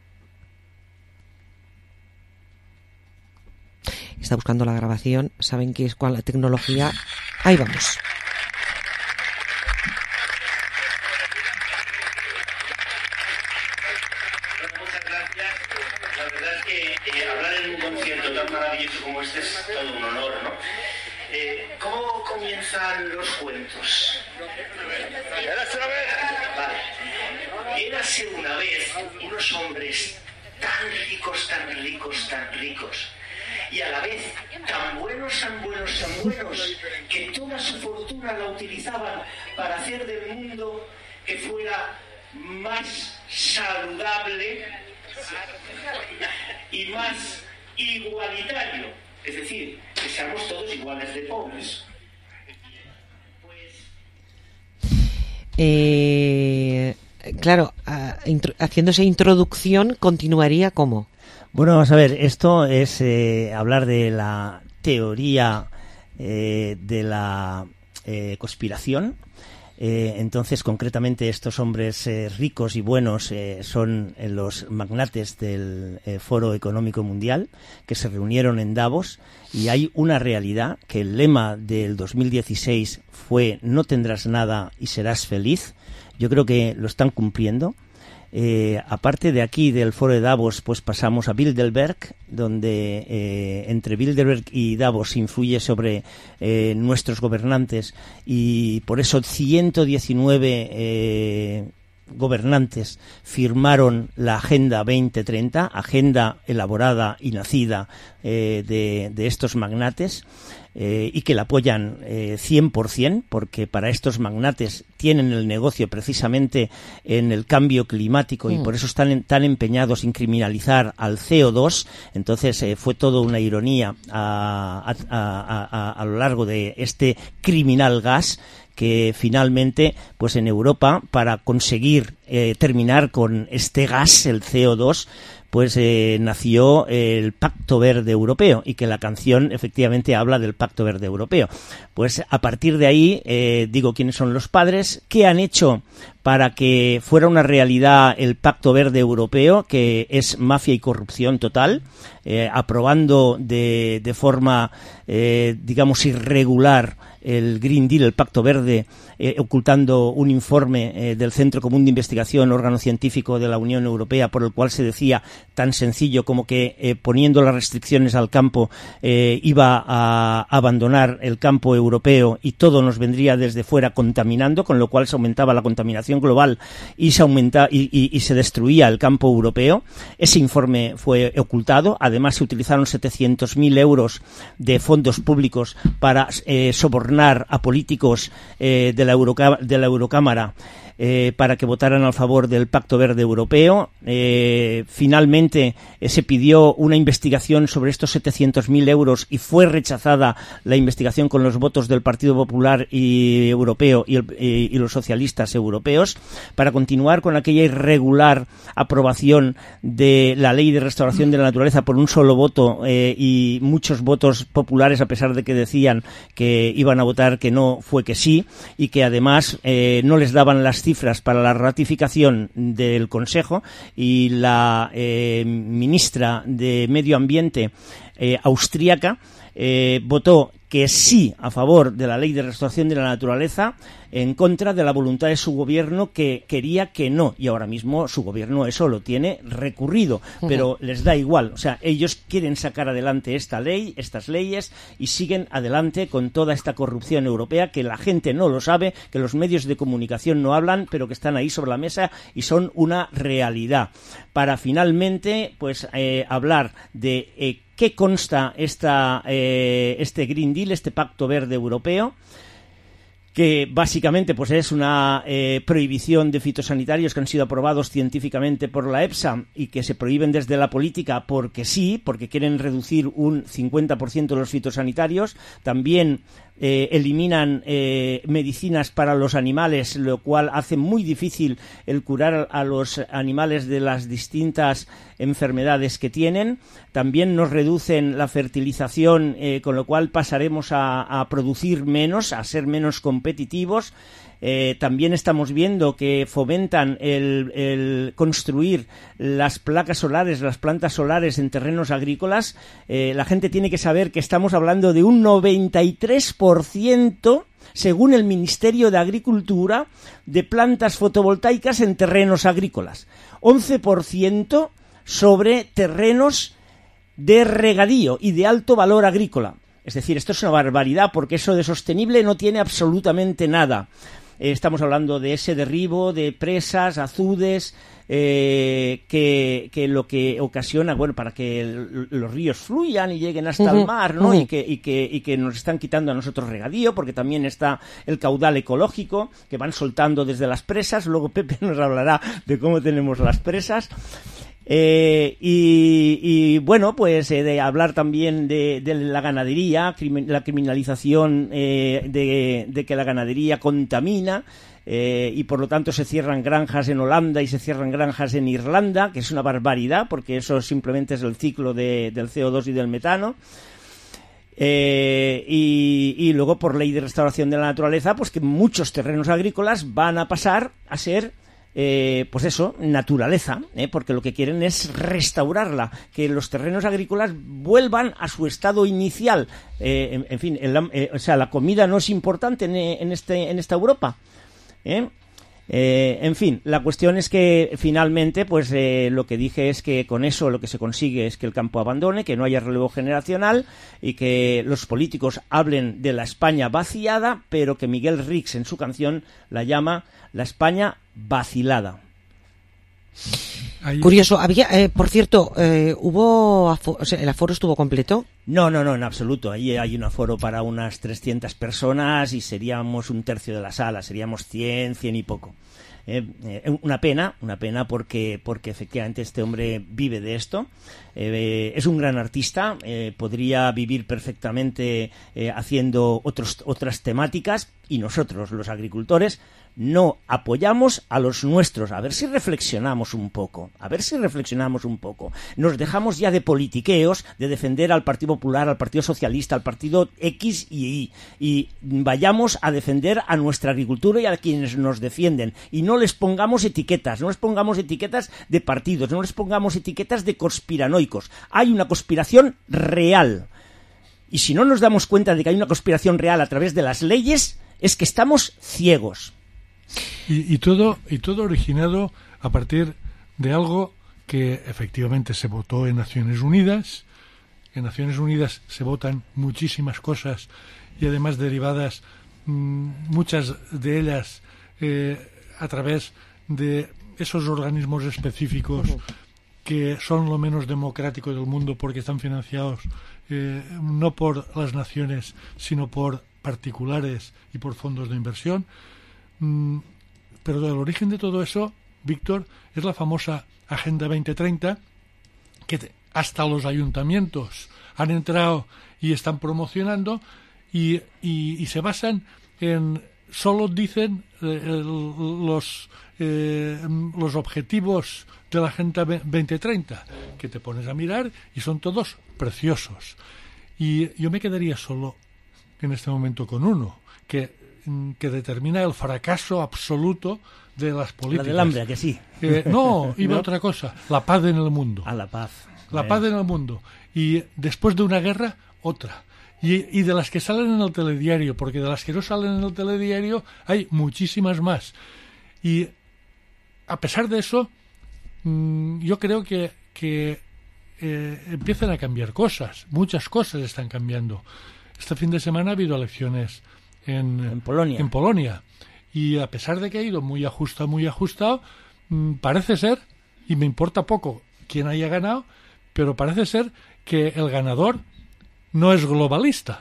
Está buscando la grabación, saben que es con la tecnología. Ahí vamos. Muchas gracias. La verdad es que eh, hablar en un concierto tan maravilloso como este es todo un honor, ¿no? Eh, ¿Cómo comienzan los cuentos? Érase una vez. Vale. Érase una vez unos hombres tan ricos, tan ricos, tan ricos, y a la vez tan buenos, tan buenos, tan buenos, que toda su fortuna la utilizaban para hacer del mundo que fuera más saludable y más igualitario, es decir, que seamos todos iguales de pobres. Eh, claro, haciéndose introducción, continuaría ¿cómo? Bueno, vamos a ver, esto es eh, hablar de la teoría eh, de la eh, conspiración. Eh, entonces, concretamente, estos hombres eh, ricos y buenos eh, son eh, los magnates del eh, Foro Económico Mundial, que se reunieron en Davos, y hay una realidad, que el lema del dos mil dieciséis fue "no tendrás nada y serás feliz". Yo creo que lo están cumpliendo. Eh, aparte de aquí, del Foro de Davos, pues pasamos a Bilderberg, donde eh, entre Bilderberg y Davos influye sobre eh, nuestros gobernantes, y por eso ciento diecinueve eh, gobernantes firmaron la Agenda veinte treinta, agenda elaborada y nacida eh, de, de estos magnates. Eh, y que la apoyan eh, cien por ciento, porque para estos magnates tienen el negocio precisamente en el cambio climático y mm. por eso están en, tan empeñados en criminalizar al C O dos. Entonces eh, fue todo una ironía a, a, a, a, a lo largo de este criminal gas, que finalmente, pues en Europa, para conseguir eh, terminar con este gas, el C O dos, pues eh, nació el Pacto Verde Europeo, y que la canción efectivamente habla del Pacto Verde Europeo. Pues a partir de ahí, eh, digo quiénes son los padres, qué han hecho para que fuera una realidad el Pacto Verde Europeo, que es mafia y corrupción total, eh, aprobando de, de forma, eh, digamos, irregular el Green Deal, el Pacto Verde, eh, ocultando un informe eh, del Centro Común de Investigación, órgano científico de la Unión Europea, por el cual se decía tan sencillo como que eh, poniendo las restricciones al campo eh, iba a abandonar el campo europeo y todo nos vendría desde fuera contaminando, con lo cual se aumentaba la contaminación global y se aumenta y, y, y se destruía el campo europeo. Ese informe fue ocultado. Además, se utilizaron setecientos mil euros de fondos públicos para eh, sobornar a políticos eh, de la Eurocá- de la Eurocámara eh, para que votaran a favor del Pacto Verde Europeo. Eh, finalmente eh, se pidió una investigación sobre estos setecientos mil euros y fue rechazada la investigación con los votos del Partido Popular y Europeo y, el, y, y los socialistas europeos, para continuar con aquella irregular aprobación de la Ley de Restauración de la Naturaleza por un solo voto eh, y muchos votos populares, a pesar de que decían que iban a votar que no, fue que sí, y que además eh, no les daban las cifras para la ratificación del Consejo, y la eh, ministra de Medio Ambiente eh, austríaca eh, votó que sí a favor de la Ley de Restauración de la Naturaleza, en contra de la voluntad de su gobierno, que quería que no, y ahora mismo su gobierno eso lo tiene recurrido, uh-huh. pero les da igual. O sea, ellos quieren sacar adelante esta ley, estas leyes, y siguen adelante con toda esta corrupción europea, que la gente no lo sabe, que los medios de comunicación no hablan, pero que están ahí sobre la mesa y son una realidad. Para finalmente, pues, eh, hablar de eh, qué consta esta, eh, este Green Deal, este Pacto Verde Europeo, que básicamente pues es una eh, prohibición de fitosanitarios que han sido aprobados científicamente por la EFSA y que se prohíben desde la política porque sí, porque quieren reducir un cincuenta por ciento de los fitosanitarios. También eh, eliminan eh, medicinas para los animales, lo cual hace muy difícil el curar a los animales de las distintas enfermedades que tienen. También nos reducen la fertilización, eh, con lo cual pasaremos a, a producir menos, a ser menos competitivos. Eh, también estamos viendo que fomentan el, el construir las placas solares, las plantas solares en terrenos agrícolas. Eh, la gente tiene que saber que estamos hablando de un noventa y tres por ciento, según el Ministerio de Agricultura, de plantas fotovoltaicas en terrenos agrícolas. once por ciento sobre terrenos de regadío y de alto valor agrícola. Es decir, esto es una barbaridad, porque eso de sostenible no tiene absolutamente nada. eh, estamos hablando de ese derribo de presas, azudes, eh, que, que lo que ocasiona, bueno, para que el, los ríos fluyan y lleguen hasta uh-huh. el mar, ¿no? Uh-huh. Y que, y que, y que nos están quitando a nosotros regadío, porque también está el caudal ecológico que van soltando desde las presas. Luego Pepe nos hablará de cómo tenemos las presas. Eh, y, y bueno, pues eh, de hablar también de, de la ganadería, crimin- la criminalización eh, de, de que la ganadería contamina. Eh, y por lo tanto se cierran granjas en Holanda y se cierran granjas en Irlanda, que es una barbaridad, porque eso simplemente es el ciclo de, del C O dos y del metano. Eh, y, y luego, por ley de restauración de la naturaleza, pues que muchos terrenos agrícolas van a pasar a ser Eh, pues eso, naturaleza, ¿eh? Porque lo que quieren es restaurarla, que los terrenos agrícolas vuelvan a su estado inicial. Eh, en, en fin, el, eh, o sea, la comida no es importante en, en, este, en esta Europa, ¿eh? Eh, en fin, la cuestión es que finalmente, pues eh, lo que dije es que con eso lo que se consigue es que el campo abandone, que no haya relevo generacional y que los políticos hablen de la España vaciada, pero que Miguel Rix en su canción la llama la España vacilada. Ahí... Curioso, había, eh, por cierto, eh, hubo, afo- o sea, ¿el aforo estuvo completo? No, no, no, en absoluto. Ahí hay un aforo para unas trescientas personas y seríamos un tercio de la sala, seríamos cien, cien y poco. Eh, eh, una pena, una pena porque, porque efectivamente este hombre vive de esto. Eh, es un gran artista, eh, podría vivir perfectamente eh, haciendo otros, otras temáticas, y nosotros, los agricultores, no apoyamos a los nuestros. A ver si reflexionamos un poco, a ver si reflexionamos un poco. Nos dejamos ya de politiqueos, de defender al Partido Popular, al Partido Socialista, al Partido X y Y, y vayamos a defender a nuestra agricultura y a quienes nos defienden, y no les pongamos etiquetas, no les pongamos etiquetas de partidos, no les pongamos etiquetas de conspiranoicos. Hay una conspiración real, y si no nos damos cuenta de que hay una conspiración real a través de las leyes, es que estamos ciegos. Y, y todo y todo originado a partir de algo que efectivamente se votó en Naciones Unidas. En Naciones Unidas se votan muchísimas cosas, y además derivadas, mmm, muchas de ellas eh, a través de esos organismos específicos uh-huh. que son lo menos democrático del mundo, porque están financiados eh, no por las naciones, sino por particulares y por fondos de inversión. Mm, pero el origen de todo eso, Víctor, es la famosa Agenda veinte treinta, que te, hasta los ayuntamientos han entrado y están promocionando, y, y, y se basan en, solo dicen eh, el, los, eh, los objetivos de la Agenda veinte treinta, que te pones a mirar y son todos preciosos. Y yo me quedaría solo en este momento con uno, que que determina el fracaso absoluto de las políticas. La del hambre, ¿a que sí? Eh, no, iba ¿No? otra cosa, la paz en el mundo. A la paz. La eh. paz en el mundo. Y después de una guerra, otra. Y, y de las que salen en el telediario, porque de las que no salen en el telediario hay muchísimas más. Y a pesar de eso, mmm, yo creo que, que eh, empiezan a cambiar cosas. Muchas cosas están cambiando. Este fin de semana ha habido elecciones En, en Polonia. en Polonia, y a pesar de que ha ido muy ajustado, muy ajustado, mmm, parece ser, y me importa poco quién haya ganado, pero parece ser que el ganador no es globalista,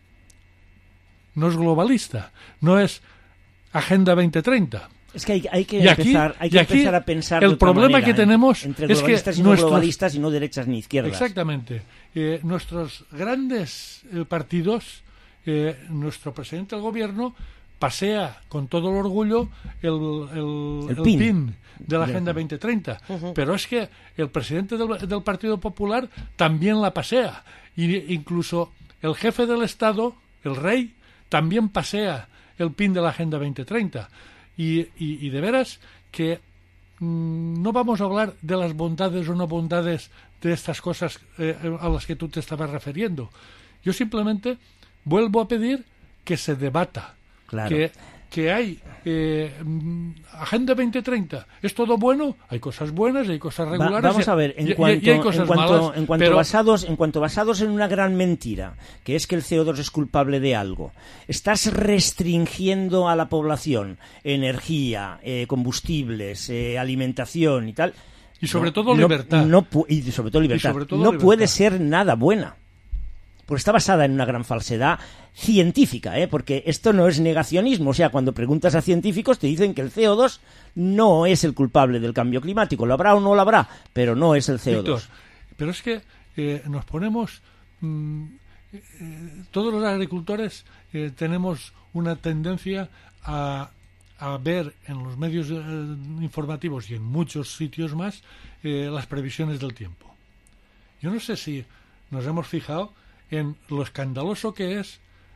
no es globalista, no es Agenda veinte treinta. Es que hay, hay que, y aquí, empezar, hay que empezar a pensar el de otra problema manera, que ¿eh? tenemos entre es globalistas que y no nuestros, globalistas y no derechas ni izquierdas. Exactamente. Eh, nuestros grandes eh, partidos, Eh, nuestro presidente del gobierno pasea con todo el orgullo el, el, el, el pin. pin de la Agenda veinte treinta, uh-huh. pero es que el presidente del, del Partido Popular también la pasea, y incluso el jefe del Estado, el rey, también pasea el pin de la Agenda veinte treinta, y, y, y de veras que mmm, no vamos a hablar de las bondades o no bondades de estas cosas eh, a las que tú te estabas refiriendo. Yo simplemente vuelvo a pedir que se debata, claro. que que hay eh, Agenda veinte treinta, ¿es todo bueno? Hay cosas buenas, hay cosas regulares. Va, vamos a ver, en y, cuanto, y hay cosas en cuanto, malas, en cuanto pero... basados, en cuanto basados en una gran mentira, que es que el C O dos es culpable de algo, estás restringiendo a la población energía, eh, combustibles, eh, alimentación y tal. Y sobre no, todo no, libertad. No, y sobre todo libertad. Sobre todo no libertad. puede ser nada buena. Porque está basada en una gran falsedad científica, ¿eh? Porque esto no es negacionismo. O sea, cuando preguntas a científicos te dicen que el C O dos no es el culpable del cambio climático. Lo habrá o no lo habrá, pero no es el C O dos. Víctor, pero es que eh, nos ponemos... Mmm, eh, todos los agricultores eh, tenemos una tendencia a, a ver en los medios eh, informativos y en muchos sitios más eh, las previsiones del tiempo. Yo no sé si nos hemos fijado en lo escandaloso que es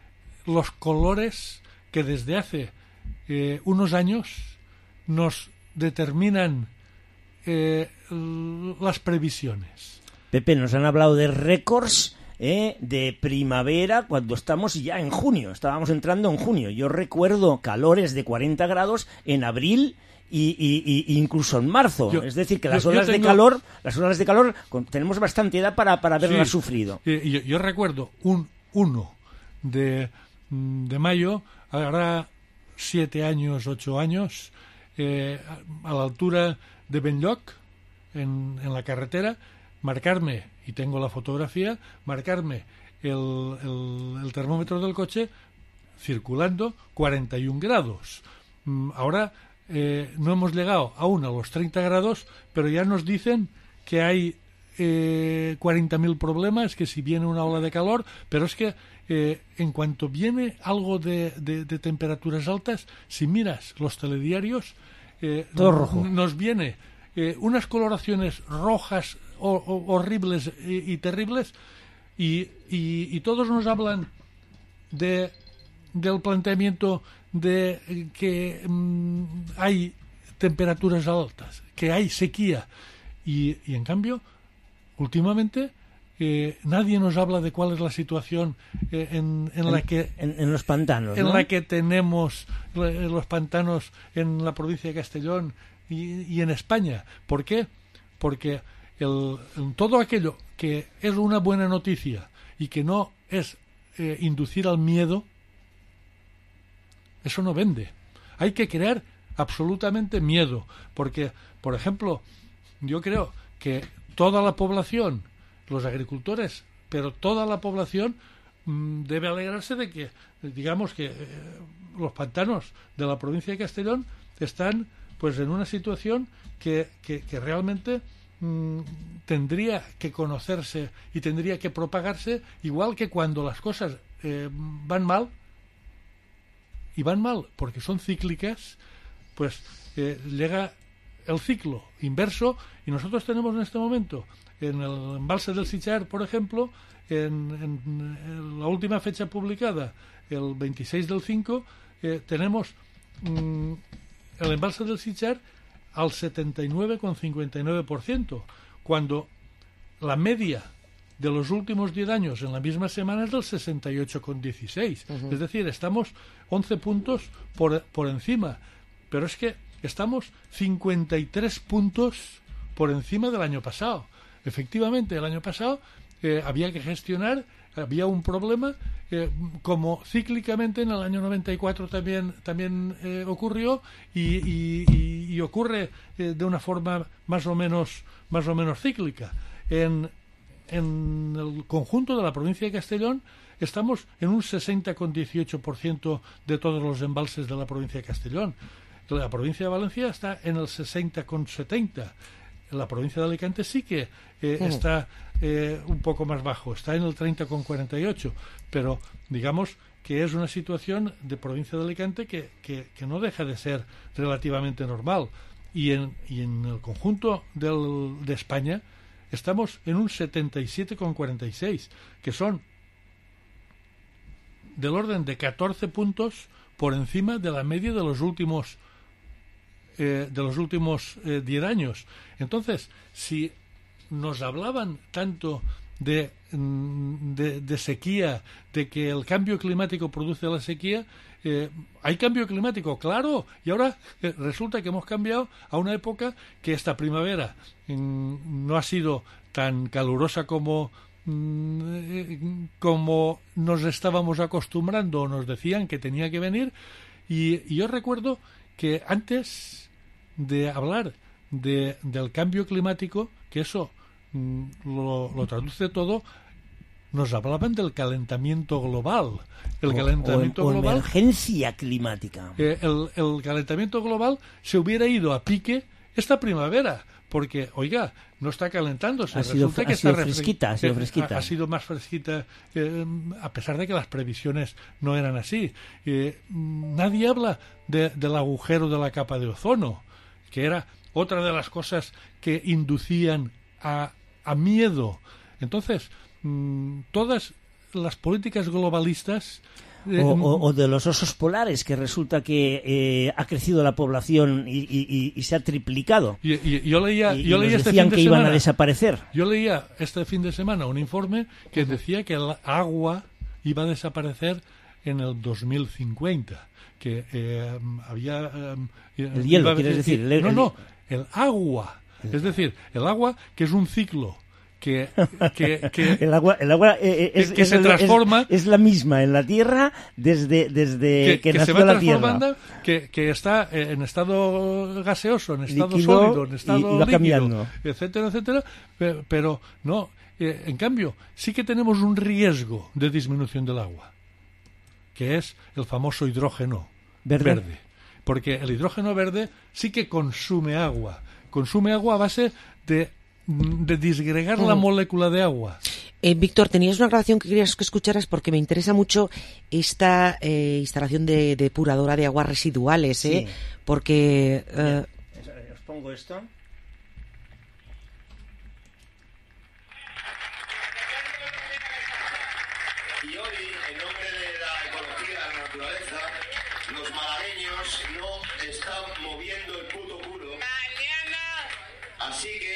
los colores que desde hace eh, unos años nos determinan eh, las previsiones. Pepe, nos han hablado de récords eh, de primavera cuando estamos ya en junio. Estábamos entrando en junio. Yo recuerdo calores de cuarenta grados en abril y, y, y incluso en marzo. Yo, es decir, que las yo, olas yo tengo... de calor, las olas de calor con, tenemos bastante edad para, para haberlas sí, sufrido. Eh, yo, yo recuerdo un uno de, de mayo, ahora siete años, ocho años, eh, a la altura de Benlloc, en, en la carretera, marcarme, y tengo la fotografía, marcarme el, el, el termómetro del coche circulando cuarenta y un grados. Ahora eh, no hemos llegado aún a los treinta grados, pero ya nos dicen que hay eh, cuarenta mil problemas, que si viene una ola de calor, pero es que eh, en cuanto viene algo de, de, de temperaturas altas, si miras los telediarios, eh, todo rojo. Nos viene eh, unas coloraciones rojas o, o, horribles y, y terribles, y, y, y todos nos hablan de del planteamiento de que mmm, hay temperaturas altas, que hay sequía, y, y en cambio últimamente eh, nadie nos habla de cuál es la situación eh, en, en, en la que en, en los pantanos, en ¿no? la que tenemos los pantanos en la provincia de Castellón y, y en España. ¿Por qué? Porque el, todo aquello que es una buena noticia y que no es eh, inducir al miedo, eso no vende. Hay que crear absolutamente miedo, porque, por ejemplo, yo creo que toda la población, los agricultores, pero toda la población mmm, debe alegrarse de que, digamos que eh, los pantanos de la provincia de Castellón están pues en una situación que, que, que realmente mmm, tendría que conocerse y tendría que propagarse, igual que cuando las cosas eh, van mal, y van mal porque son cíclicas, pues eh, llega el ciclo inverso, y nosotros tenemos en este momento en el embalse del Sitjar, por ejemplo, en, en, en la última fecha publicada, el veintiséis del cinco, eh, tenemos mmm, el embalse del Sitjar al setenta y nueve coma cincuenta y nueve por ciento, cuando la media de los últimos diez años en la misma semana es del sesenta y ocho coma dieciséis. Uh-huh. Es decir, estamos once puntos por, por encima, pero es que estamos cincuenta y tres puntos por encima del año pasado. Efectivamente, el año pasado eh, había que gestionar, había un problema, eh, como cíclicamente en el año noventa y cuatro también también eh, ocurrió, y, y, y, y ocurre eh, de una forma más o menos más o menos cíclica. En En el conjunto de la provincia de Castellón estamos en un sesenta coma dieciocho por ciento de todos los embalses de la provincia de Castellón. La provincia de Valencia está en el sesenta coma setenta por ciento. La provincia de Alicante sí que eh, uh-huh. está eh, un poco más bajo, está en el treinta coma cuarenta y ocho por ciento. Pero digamos que es una situación de provincia de Alicante que, que, que no deja de ser relativamente normal. Y en, y en el conjunto del, de España estamos en un setenta y siete coma cuarenta y seis, que son del orden de catorce puntos por encima de la media de los últimos eh, de los últimos eh, diez años. Entonces, si nos hablaban tanto de, de, de sequía, de que el cambio climático produce la sequía, eh, hay cambio climático, claro, y ahora eh, resulta que hemos cambiado a una época que esta primavera mm, no ha sido tan calurosa como mm, como nos estábamos acostumbrando o nos decían que tenía que venir, y, y yo recuerdo que antes de hablar de, del cambio climático, que eso mm, lo, lo traduce todo, nos hablaban del calentamiento global. El o, calentamiento o, o global. Emergencia climática. Eh, el, el calentamiento global se hubiera ido a pique esta primavera, porque, oiga, no está calentándose. Ha sido, Resulta ha que sido está fresquita, ha sido fresquita. Ha, ha sido más fresquita, eh, a pesar de que las previsiones no eran así. Eh, nadie habla de, del agujero de la capa de ozono, que era otra de las cosas que inducían a, a miedo. Entonces, mmm, todas las políticas globalistas... O, o, o de los osos polares, que resulta que eh, ha crecido la población y, y, y se ha triplicado. Y, y, yo leía, y, yo y leía nos este decían fin de que semana, iban a desaparecer. Yo leía este fin de semana un informe que uh-huh. decía que el agua iba a desaparecer en el dos mil cincuenta. Que eh, había... Eh, el hielo, ¿quieres decir? decir? No, no, el agua. Es decir, el agua, que es un ciclo... Que, que, que el agua, el agua eh, es, que es, se transforma, es, es la misma en la Tierra desde, desde que, que, que nació se va la Tierra. Que, que está en estado gaseoso, en estado líquido, sólido, en estado y, y va líquido, cambiando. etcétera, etcétera. Pero, pero no, eh, en cambio, sí que tenemos un riesgo de disminución del agua, que es el famoso hidrógeno verde. verde. Porque el hidrógeno verde sí que consume agua. Consume agua a base de de disgregar mm. la molécula de agua. Eh, Víctor, tenías una grabación que querías que escucharas porque me interesa mucho esta eh, instalación de depuradora de aguas residuales, ¿eh? Sí. Porque... Eh... Os pongo esto. Y hoy, en nombre de la ecología, de la naturaleza, los malagueños no están moviendo el puto culo. Mañana. Así que...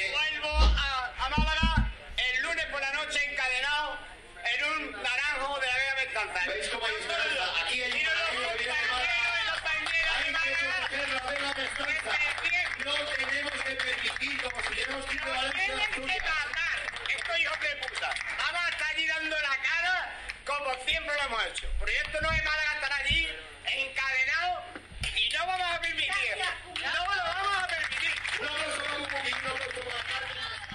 ¿Veis cómo hay esperanza? Aquí hay una que viene de Málaga. Hay que proteger la Vega Mestanza. No tenemos que permitir, como si tenemos que ir a Valencia. ¡Tienen que matar! Estos hijos de puta. Vamos a estar allí dando la cara como siempre lo hemos hecho. Proyecto no es Málaga, estar allí encadenado y no vamos a permitir. No lo vamos a permitir. Un abrazo un poquito por la parte.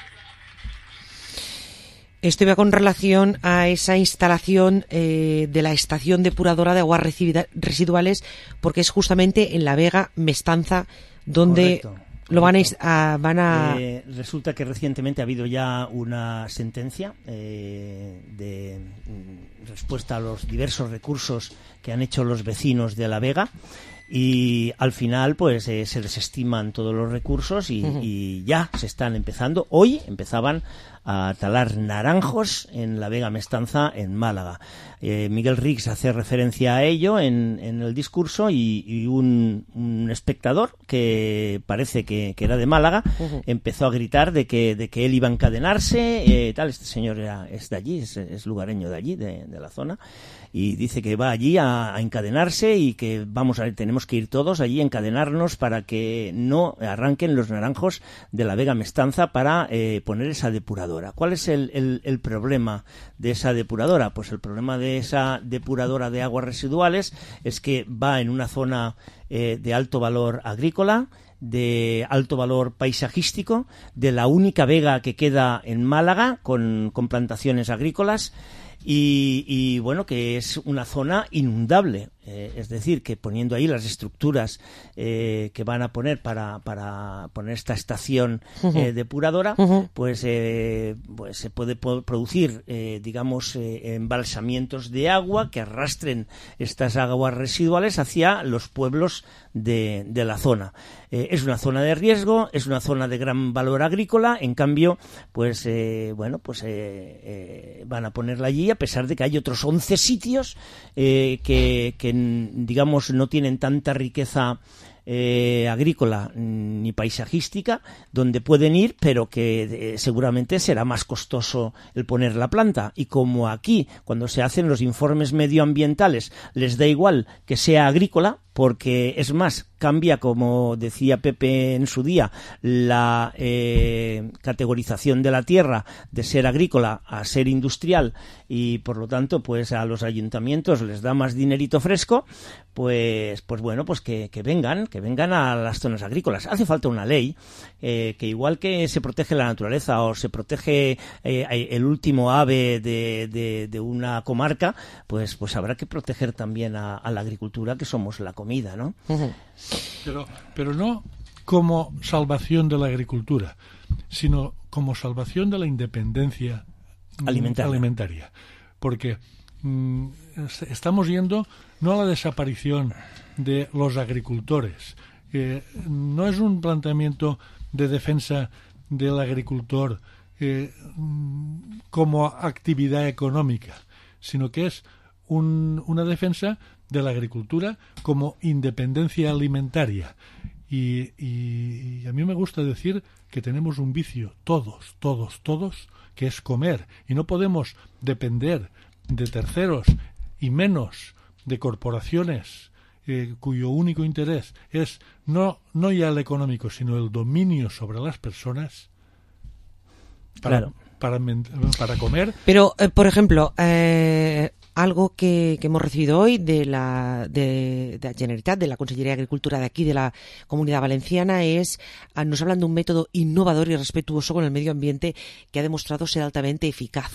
Esto iba con relación a esa instalación eh, de la estación depuradora de aguas residuales, porque es justamente en la Vega Mestanza donde correcto, lo van correcto. a... Van a... Eh, resulta que recientemente ha habido ya una sentencia eh, de mm, respuesta a los diversos recursos que han hecho los vecinos de la Vega. Y al final pues eh, se desestiman todos los recursos y, uh-huh. y ya se están empezando, hoy empezaban a talar naranjos en la Vega Mestanza en Málaga. Eh, Miguel Rix hace referencia a ello en, en el discurso y, y un, un espectador que parece que, que era de Málaga uh-huh. empezó a gritar de que, de que él iba a encadenarse, eh, tal, este señor era, es de allí, es, es lugareño de allí, de, de la zona, y dice que va allí a, a encadenarse y que vamos a tenemos que ir todos allí a encadenarnos para que no arranquen los naranjos de la Vega Mestanza para eh, poner esa depuradora. ¿Cuál es el, el, el problema de esa depuradora? Pues el problema de esa depuradora de aguas residuales es que va en una zona eh, de alto valor agrícola, de alto valor paisajístico, de la única vega que queda en Málaga con, con plantaciones agrícolas. Y, y bueno, que es una zona inundable, eh, es decir, que poniendo ahí las estructuras eh, que van a poner para, para poner esta estación uh-huh. eh, depuradora, uh-huh. pues, eh, pues se puede po- producir, eh, digamos, eh, embalsamientos de agua que arrastren estas aguas residuales hacia los pueblos de, de la zona. Eh, es una zona de riesgo, es una zona de gran valor agrícola, en cambio, pues, eh, bueno, pues eh, eh, van a ponerla allí a pesar de que hay otros once sitios eh, que, que, digamos, no tienen tanta riqueza eh, agrícola ni paisajística donde pueden ir, pero que eh, seguramente será más costoso el poner la planta. Y como aquí, cuando se hacen los informes medioambientales, les da igual que sea agrícola, porque es más, cambia, como decía Pepe en su día, la eh, categorización de la tierra de ser agrícola a ser industrial, y por lo tanto pues a los ayuntamientos les da más dinerito fresco, pues pues bueno, pues que, que vengan, que vengan a las zonas agrícolas. Hace falta una ley eh, que igual que se protege la naturaleza o se protege eh, el último ave de, de, de una comarca, pues pues habrá que proteger también a, a la agricultura, que somos la comida, ¿no? Pero, pero no como salvación de la agricultura, sino como salvación de la independencia alimentaria. alimentaria. Porque mmm, estamos yendo no a la desaparición de los agricultores. Eh, no es un planteamiento de defensa del agricultor eh, como actividad económica, sino que es un, una defensa de la agricultura como independencia alimentaria. Y, y, y a mí me gusta decir que tenemos un vicio, todos, todos, todos, que es comer. Y no podemos depender de terceros y menos de corporaciones eh, cuyo único interés es no, no ya el económico, sino el dominio sobre las personas para, claro. para, para comer. Pero, eh, por ejemplo, eh, algo que, que hemos recibido hoy de la, de, de la Generalitat, de la Consellería de Agricultura de aquí, de la Comunidad Valenciana, es, nos hablan de un método innovador y respetuoso con el medio ambiente que ha demostrado ser altamente eficaz.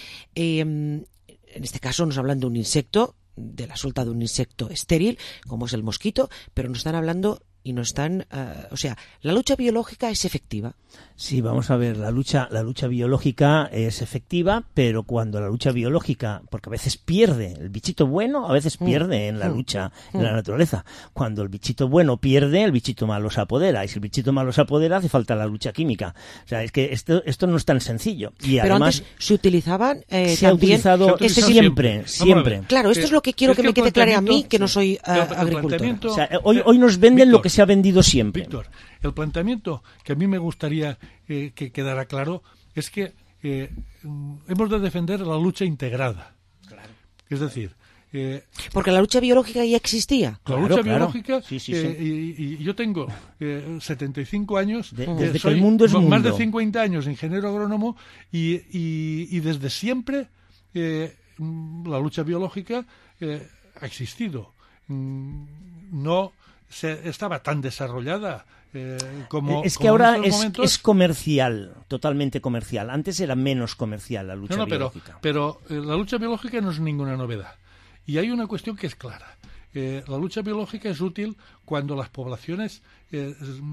Eh, en este caso nos hablan de un insecto, de la suelta de un insecto estéril, como es el mosquito, pero nos están hablando y nos están, uh, o sea, la lucha biológica es efectiva. Sí, vamos a ver, la lucha, la lucha biológica es efectiva, pero cuando la lucha biológica, porque a veces pierde el bichito bueno, a veces pierde en la lucha en la naturaleza. Cuando el bichito bueno pierde, el bichito malo se apodera, y si el bichito malo se apodera, hace falta la lucha química. O sea, es que esto, esto no es tan sencillo. Y pero además, antes se utilizaban eh, se ha también utilizado, se ha utilizado siempre, siempre. siempre. Claro, esto es lo que quiero es que, que me quede claro a mí, planteamiento- que no soy uh, el- el agricultora. planteamiento- O sea, hoy, hoy nos venden Víctor, lo que se ha vendido siempre. Víctor, el planteamiento que a mí me gustaría eh, que quedara claro es que eh, mm, hemos de defender la lucha integrada. Claro. Es decir, eh, Porque la lucha biológica ya existía. la lucha biológica, eh, Y, y yo tengo eh, setenta y cinco años, De- eh, desde que soy el mundo es más mundo. de cincuenta años ingeniero agrónomo y, y, y desde siempre eh, mm, la lucha biológica eh, ha existido. Mm, No se, estaba tan desarrollada eh, como es que como ahora en estos es, momentos. es comercial, totalmente comercial. Antes era menos comercial la lucha No, no, pero, biológica. pero eh, la lucha biológica no es ninguna novedad. Y hay una cuestión que es clara. Eh, la lucha biológica es útil cuando las poblaciones eh,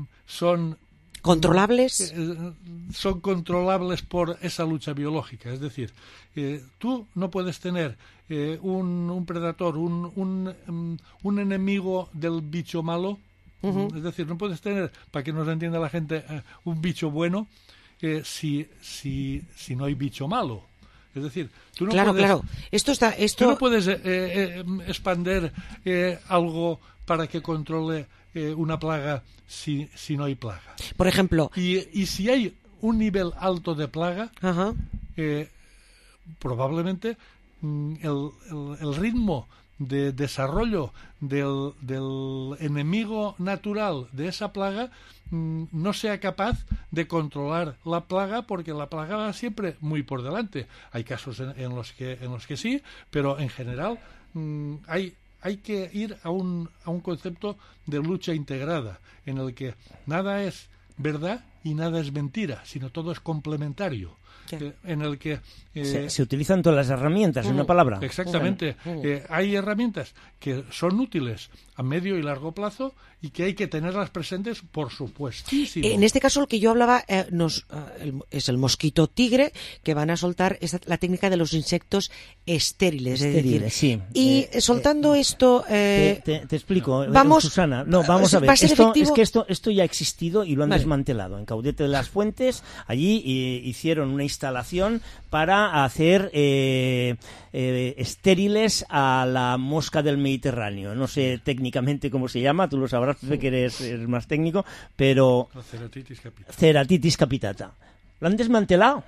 son ¿Controlables? eh, son controlables por esa lucha biológica. Es decir, eh, tú no puedes tener eh, un, un predador, un, un, um, un enemigo del bicho malo. Ujú. Es decir, no puedes tener, para que nos entienda la gente, eh, un bicho bueno eh, si, si, si no hay bicho malo. Es decir, tú no Claro, puedes, claro. Esto está, esto tú no puedes eh, eh, expander eh, algo para que controle eh, una plaga si, si no hay plaga. Por ejemplo, Y, y si hay un nivel alto de plaga, Ajá. eh, probablemente mm, el, el- el ritmo de desarrollo del, del enemigo natural de esa plaga mm, no sea capaz de controlar la plaga, porque la plaga va siempre muy por delante. Hay casos en, en los que en los que sí, pero en general mm, hay hay que ir a un a un concepto de lucha integrada en el que nada es verdad y nada es mentira, sino todo es complementario. Eh, en el que eh, Se, se utilizan todas las herramientas, en Mm, una palabra. Exactamente. Mm. Eh, hay herramientas que son útiles a medio y largo plazo y que hay que tenerlas presentes, por supuestísimo. En este caso, el que yo hablaba eh, nos, eh, el- es el mosquito tigre, que van a soltar esa- la técnica de los insectos estériles. es Estériles, decir. sí. Y Eh, soltando esto... eh, Te, te- te explico, eh, vamos- Susana. No, vamos a ver. ¿va a ser Esto, efectivo? es que esto, esto ya ha existido y lo han Vale. desmantelado en Caudete de las Fuentes, allí eh, hicieron una instalación para hacer eh, eh, estériles a la mosca del Mediterráneo. No sé técnicamente cómo se llama, tú lo sabrás, Pepe, que eres, eres más técnico, pero... Ceratitis capitata. Ceratitis capitata. Lo han desmantelado.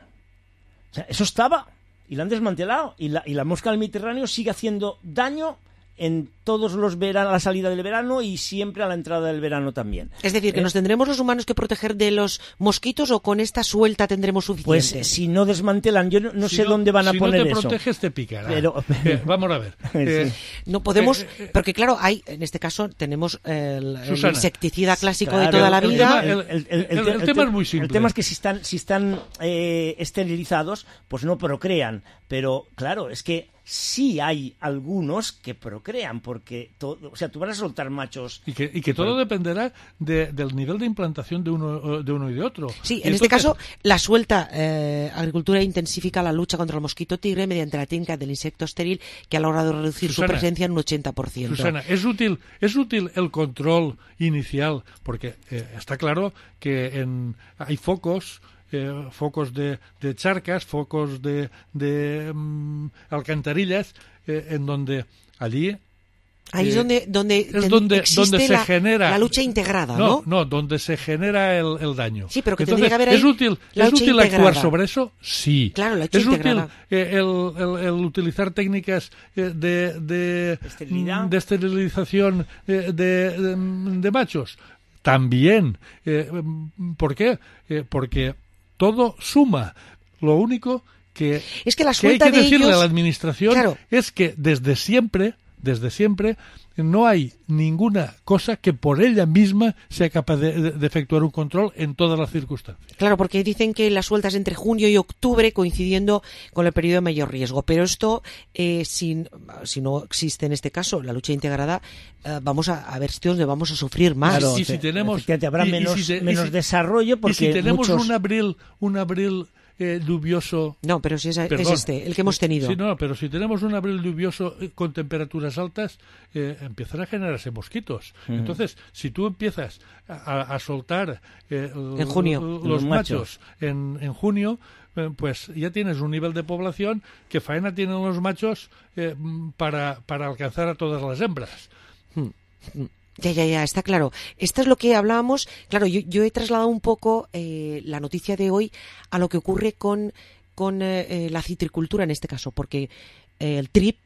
O sea, eso estaba, y lo han desmantelado. Y la, y la mosca del Mediterráneo sigue haciendo daño en todos los veranos, a la salida del verano y siempre a la entrada del verano también. Es decir, que ¿Eh? nos tendremos los humanos que proteger de los mosquitos, o con esta suelta tendremos suficiente. Pues si no desmantelan, yo no, no si sé no, dónde van a si poner no te eso. proteges te picará. Pero, eh, vamos a ver. Eh, sí. No podemos, eh, eh, porque claro, hay, en este caso tenemos el, el Susana, insecticida clásico claro, de toda la el vida. Tema, el, el, el, el, el tema es muy simple. El tema es que si están, si están eh, esterilizados, pues no procrean. Pero claro, es que sí hay algunos que procrean, porque todo, o sea, tú vas a soltar machos. Y que, y que todo dependerá de, del nivel de implantación de uno, de uno y de otro. Sí, y en entonces... este caso, la suelta eh, agricultura intensifica la lucha contra el mosquito tigre mediante la técnica del insecto estéril, que ha logrado reducir Susana, su presencia en un ochenta por ciento. Susana, ¿es útil, es útil el control inicial? Porque eh, está claro que en, hay focos... Eh, focos de, de charcas, focos de, de um, alcantarillas, eh, en donde allí... Ahí eh, es donde, donde, es donde, donde se la, genera... la lucha integrada, ¿no? No, no, donde se genera el, el daño. Sí, pero que Entonces, tendría que haber ahí ¿es útil, la ¿es lucha útil integrada. actuar sobre eso? Sí. Claro, la lucha ¿Es integrada. útil eh, el, el, el utilizar técnicas eh, de, de, de esterilización eh, de, de, de machos? También. Eh, ¿Por qué? Eh, porque todo suma. Lo único que, es que, la que hay que de decirle ellos... a la administración claro. es que desde siempre, desde siempre, no hay ninguna cosa que por ella misma sea capaz de, de, de efectuar un control en todas las circunstancias. Claro, porque dicen que las sueltas entre junio y octubre coincidiendo con el periodo de mayor riesgo. Pero esto, eh, si, si no existe en este caso la lucha integrada, eh, vamos a, a ver si donde vamos a sufrir más. Claro, y si tenemos habrá y, menos, y si te, menos y si, desarrollo, porque y si tenemos muchos... un abril, un abril Eh, lluvioso. No, pero si es, Perdón, es este, el que hemos tenido. Sí, no, pero si tenemos un abril lluvioso con temperaturas altas, eh, empiezan a generarse mosquitos. Uh-huh. Entonces, si tú empiezas a, a soltar eh, en junio. los, los machos, machos en, en junio, eh, pues ya tienes un nivel de población que faena tienen los machos eh, para, para alcanzar a todas las hembras. Hmm. Ya, ya, ya, está claro. Esto es lo que hablábamos. Claro, yo, yo he trasladado un poco eh, la noticia de hoy a lo que ocurre con, con eh, la citricultura en este caso, porque eh, el trip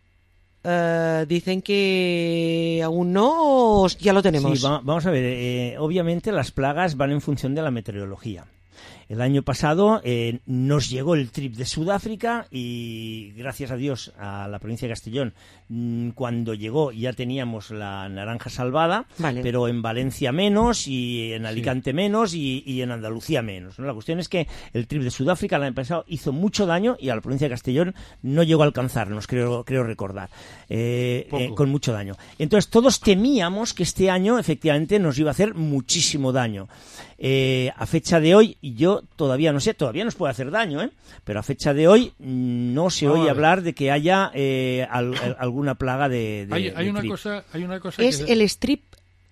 eh, dicen que aún no, ya lo tenemos. Sí, va, vamos a ver, eh, obviamente las plagas van en función de la meteorología. El año pasado eh, nos llegó el trip de Sudáfrica y gracias a Dios a la provincia de Castellón, mmm, cuando llegó ya teníamos la naranja salvada, vale. pero en Valencia menos y en Alicante sí. menos y, y en Andalucía menos, ¿no? La cuestión es que el trip de Sudáfrica el año pasado hizo mucho daño y a la provincia de Castellón no llegó a alcanzarnos, creo, creo recordar, eh, eh, con mucho daño. Entonces todos temíamos que este año efectivamente nos iba a hacer muchísimo daño. Eh, a fecha de hoy, yo todavía no sé, todavía nos puede hacer daño, ¿eh? Pero a fecha de hoy no se no, oye hablar de que haya eh, al, al, alguna plaga de, de, hay, hay de una trip. cosa, hay una cosa es que... el strip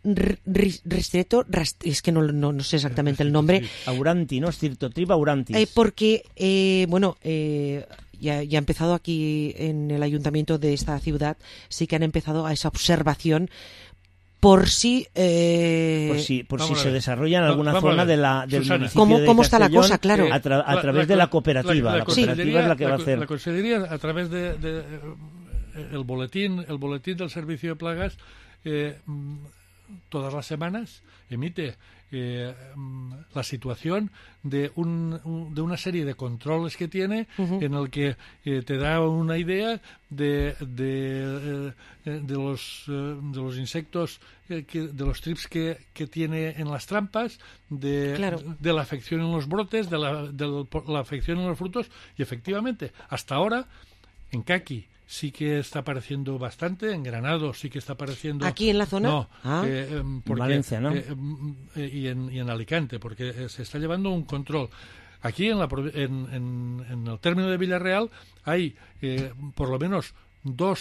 ristreto, es que no, no, no sé exactamente el nombre. Auranti, ¿no? Streptotrip aurantis. Eh, porque, eh, bueno, eh, ya, ya ha empezado aquí en el ayuntamiento de esta ciudad, sí que han empezado a esa observación por si eh... por si, por si se desarrolla en alguna vamos zona de la, del Susana, municipio ¿Cómo, de cómo está la cosa? Claro, a, tra a la, través la, de la cooperativa. La, la, la cooperativa es la que la, va a hacer. La Consejería, a través de, de, de el boletín, el boletín del Servicio de Plagas, eh, todas las semanas emite eh, la situación de un, un de una serie de controles que tiene, uh-huh. en el que eh, te da una idea de de, eh, de los eh, de los insectos eh, que, de los trips que, que tiene en las trampas, de, claro. de la afección en los brotes, de la, de la afección en los frutos, y efectivamente hasta ahora en Caqui sí que está apareciendo bastante, en Granado sí que está apareciendo... ¿Aquí en la zona? No, ah, eh, porque, en Valencia, ¿no? Eh, eh, y, en, y en Alicante, porque eh, se está llevando un control. Aquí en, la, en, en, en el término de Villarreal hay eh, por lo menos dos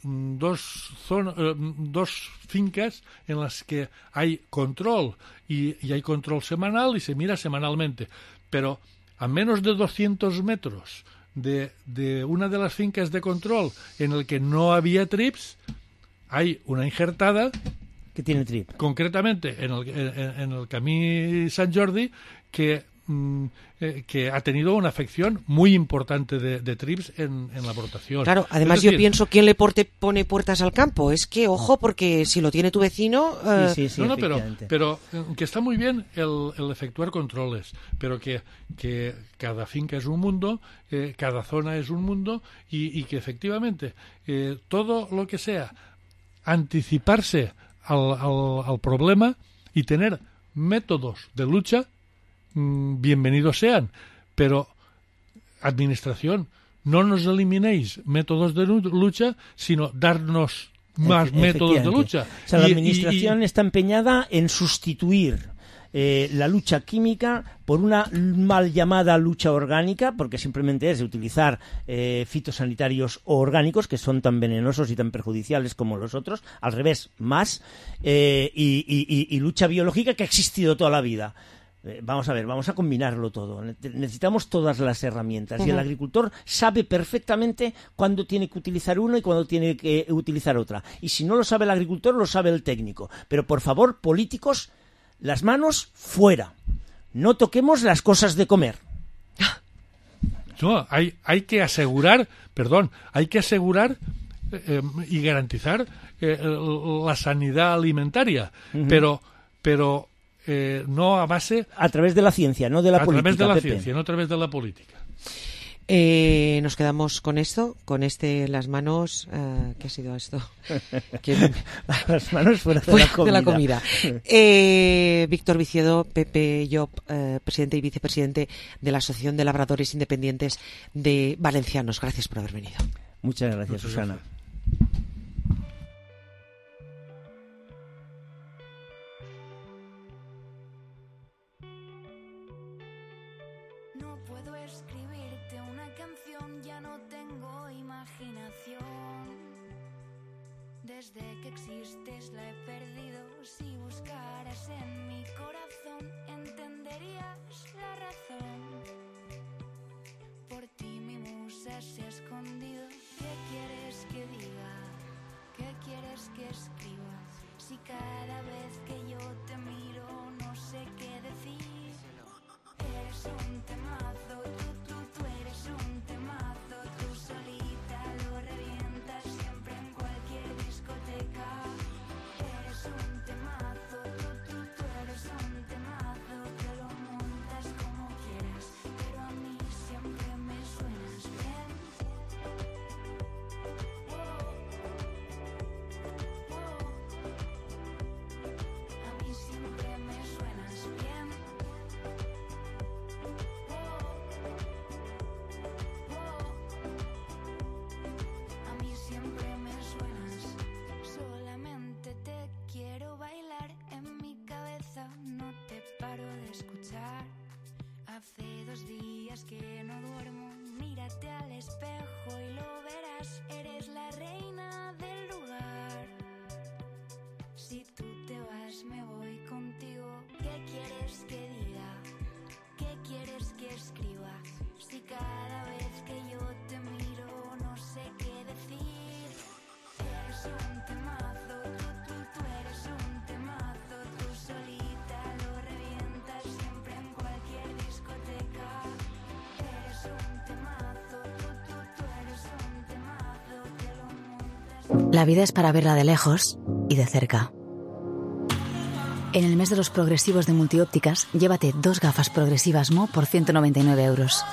dos, zona, eh, dos fincas en las que hay control y, y hay control semanal y se mira semanalmente, pero a menos de doscientos metros de, de una de las fincas de control en el que no había trips, hay una injertada que tiene trip. Concretamente en el, en, en el Camí Sant Jordi que, mm, eh, que ha tenido una afección muy importante de, de trips en, en la brotación. Claro, además es decir, yo pienso, ¿quién le porte, pone puertas al campo? Es que, ojo, porque si lo tiene tu vecino... Eh... Sí, sí, sí, no, no, pero, pero que está muy bien el, el efectuar controles, pero que, que cada finca es un mundo, eh, cada zona es un mundo y, y que efectivamente eh, todo lo que sea anticiparse al, al, al problema y tener métodos de lucha, mmm, bienvenidos sean, pero administración, no nos eliminéis métodos de lucha, sino darnos más Efe- métodos de lucha. O sea, la Y- administración y- y- está empeñada en sustituir eh, la lucha química por una mal llamada lucha orgánica, porque simplemente es de utilizar eh, fitosanitarios orgánicos que son tan venenosos y tan perjudiciales como los otros, al revés, más, eh, y, y- y- y lucha biológica que ha existido toda la vida. Eh, vamos a ver, vamos a combinarlo todo. Ne- Necesitamos todas las herramientas y el Ujú. agricultor sabe perfectamente cuándo tiene que utilizar una y cuándo tiene que utilizar otra. Y si no lo sabe el agricultor, lo sabe el técnico. Pero por favor, políticos, las manos fuera. No toquemos las cosas de comer. No, hay, hay que asegurar, perdón, hay que asegurar eh, y garantizar eh, la sanidad alimentaria, Ujú. pero, pero eh, no a base... A través de la ciencia, no de la a política. través de la Pepe. ciencia, no a través de la política. Eh, nos quedamos con esto, con este las manos. Eh, ¿Qué ha sido esto? Que- Las manos fuera de Fuera la comida. de la comida. Eh, Víctor Viciedo, Pepe Llop, eh, presidente y vicepresidente de la Asociación de Labradores Independientes de Valencianos. Gracias por haber venido. Muchas gracias, Muchas Susana. No puedo escribirte una canción, ya no tengo imaginación. Desde que existes la he perdido. Si buscaras en mi corazón, entenderías la razón. Por ti mi musa se ha escondido. ¿Qué quieres que diga? ¿Qué quieres que escriba? Si cada vez que yo te miro no sé qué decir. Eres un temazo, tú, tú, tú eres un temazo. Tú solita lo revientas siempre en cualquier discoteca. Eres un temazo, tú, tú, tú eres un temazo. Que lo montas como quieras, pero a mí siempre me suenas bien. Oh, oh. A mí siempre me suenas bien. A mí siempre me suenas. Solamente te quiero bailar en mi cabeza. No te paro de escuchar. Hace dos días que no duermo. Mírate al espejo y lo verás. Eres la reina del lugar. Si tú te vas me voy contigo. ¿Qué quieres que diga? ¿Qué quieres que escriba? Si cada vez que yo te miro no sé qué decir. Eres un temazo, tú, tú, tú eres un temazo. Tú solita lo revientas siempre en cualquier discoteca. Eres un temazo, tú, tú, tú eres un temazo. Que lo montas. La vida es para verla de lejos y de cerca. En el mes de los progresivos de Multiópticas, llévate dos gafas progresivas Mo por ciento noventa y nueve euros.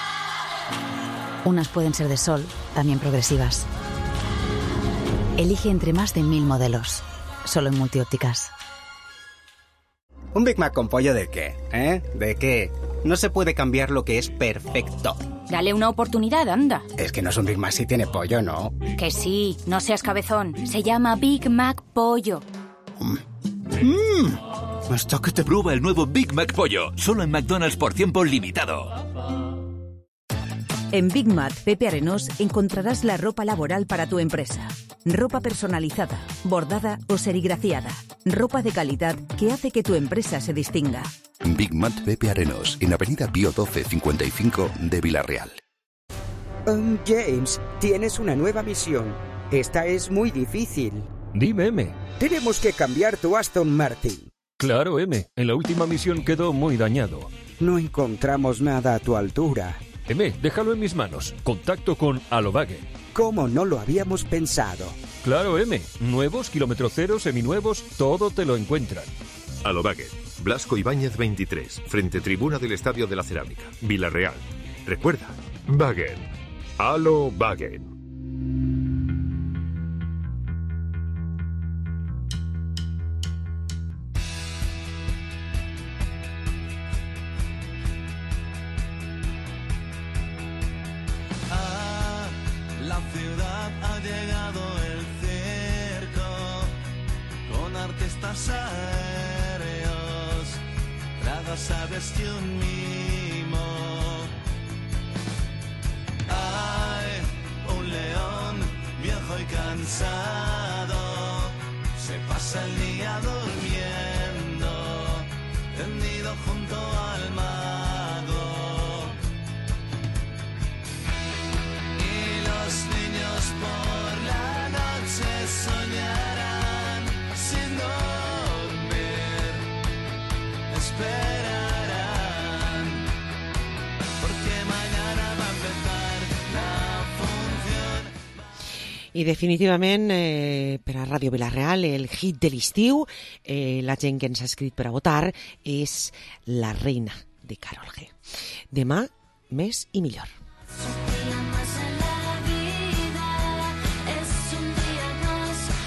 Unas pueden ser de sol, también progresivas. Elige entre más de mil modelos, solo en Multiópticas. ¿Un Big Mac con pollo de qué? ¿Eh? ¿De qué? No se puede cambiar lo que es perfecto. Dale una oportunidad, anda. Es que no es un Big Mac si tiene pollo, ¿no? Que sí, no seas cabezón. Se llama Big Mac Pollo. Mmm, hasta que te... Prueba el nuevo Big Mac Pollo, solo en McDonald's por tiempo limitado. En Big Mac Pepe Arenós encontrarás la ropa laboral para tu empresa. Ropa personalizada, bordada o serigrafiada. Ropa de calidad que hace que tu empresa se distinga. Big Mat Pepe Arenos, en Avenida Pío doce cincuenta y cinco de Villarreal. Um, James, tienes una nueva misión. Esta es muy difícil. Dime, M. Tenemos que cambiar tu Aston Martin. Claro, M. En la última misión quedó muy dañado. No encontramos nada a tu altura. M, déjalo en mis manos. Contacto con Alobagen. ¿Cómo no lo habíamos pensado? Claro, M. Nuevos, kilómetro cero, seminuevos, todo te lo encuentran. Alobagen. Blasco Ibáñez veintitrés, frente tribuna del Estadio de la Cerámica, Villarreal. Recuerda, Wagen. Alobagen. La ciudad ha llegado el circo con artistas aéreos, tragas aves y un mimo. Hay un león viejo y cansado, se pasa el día durmiendo, tendido junto al mago. Los niños por la noche soñarán sin dormir, esperarán, porque mañana va a empezar la función. I definitivament eh, per a Ràdio Villarreal el hit de l'estiu, eh, la gent que ens ha escrit per a votar és La reina de Karol G. Demà més i millor.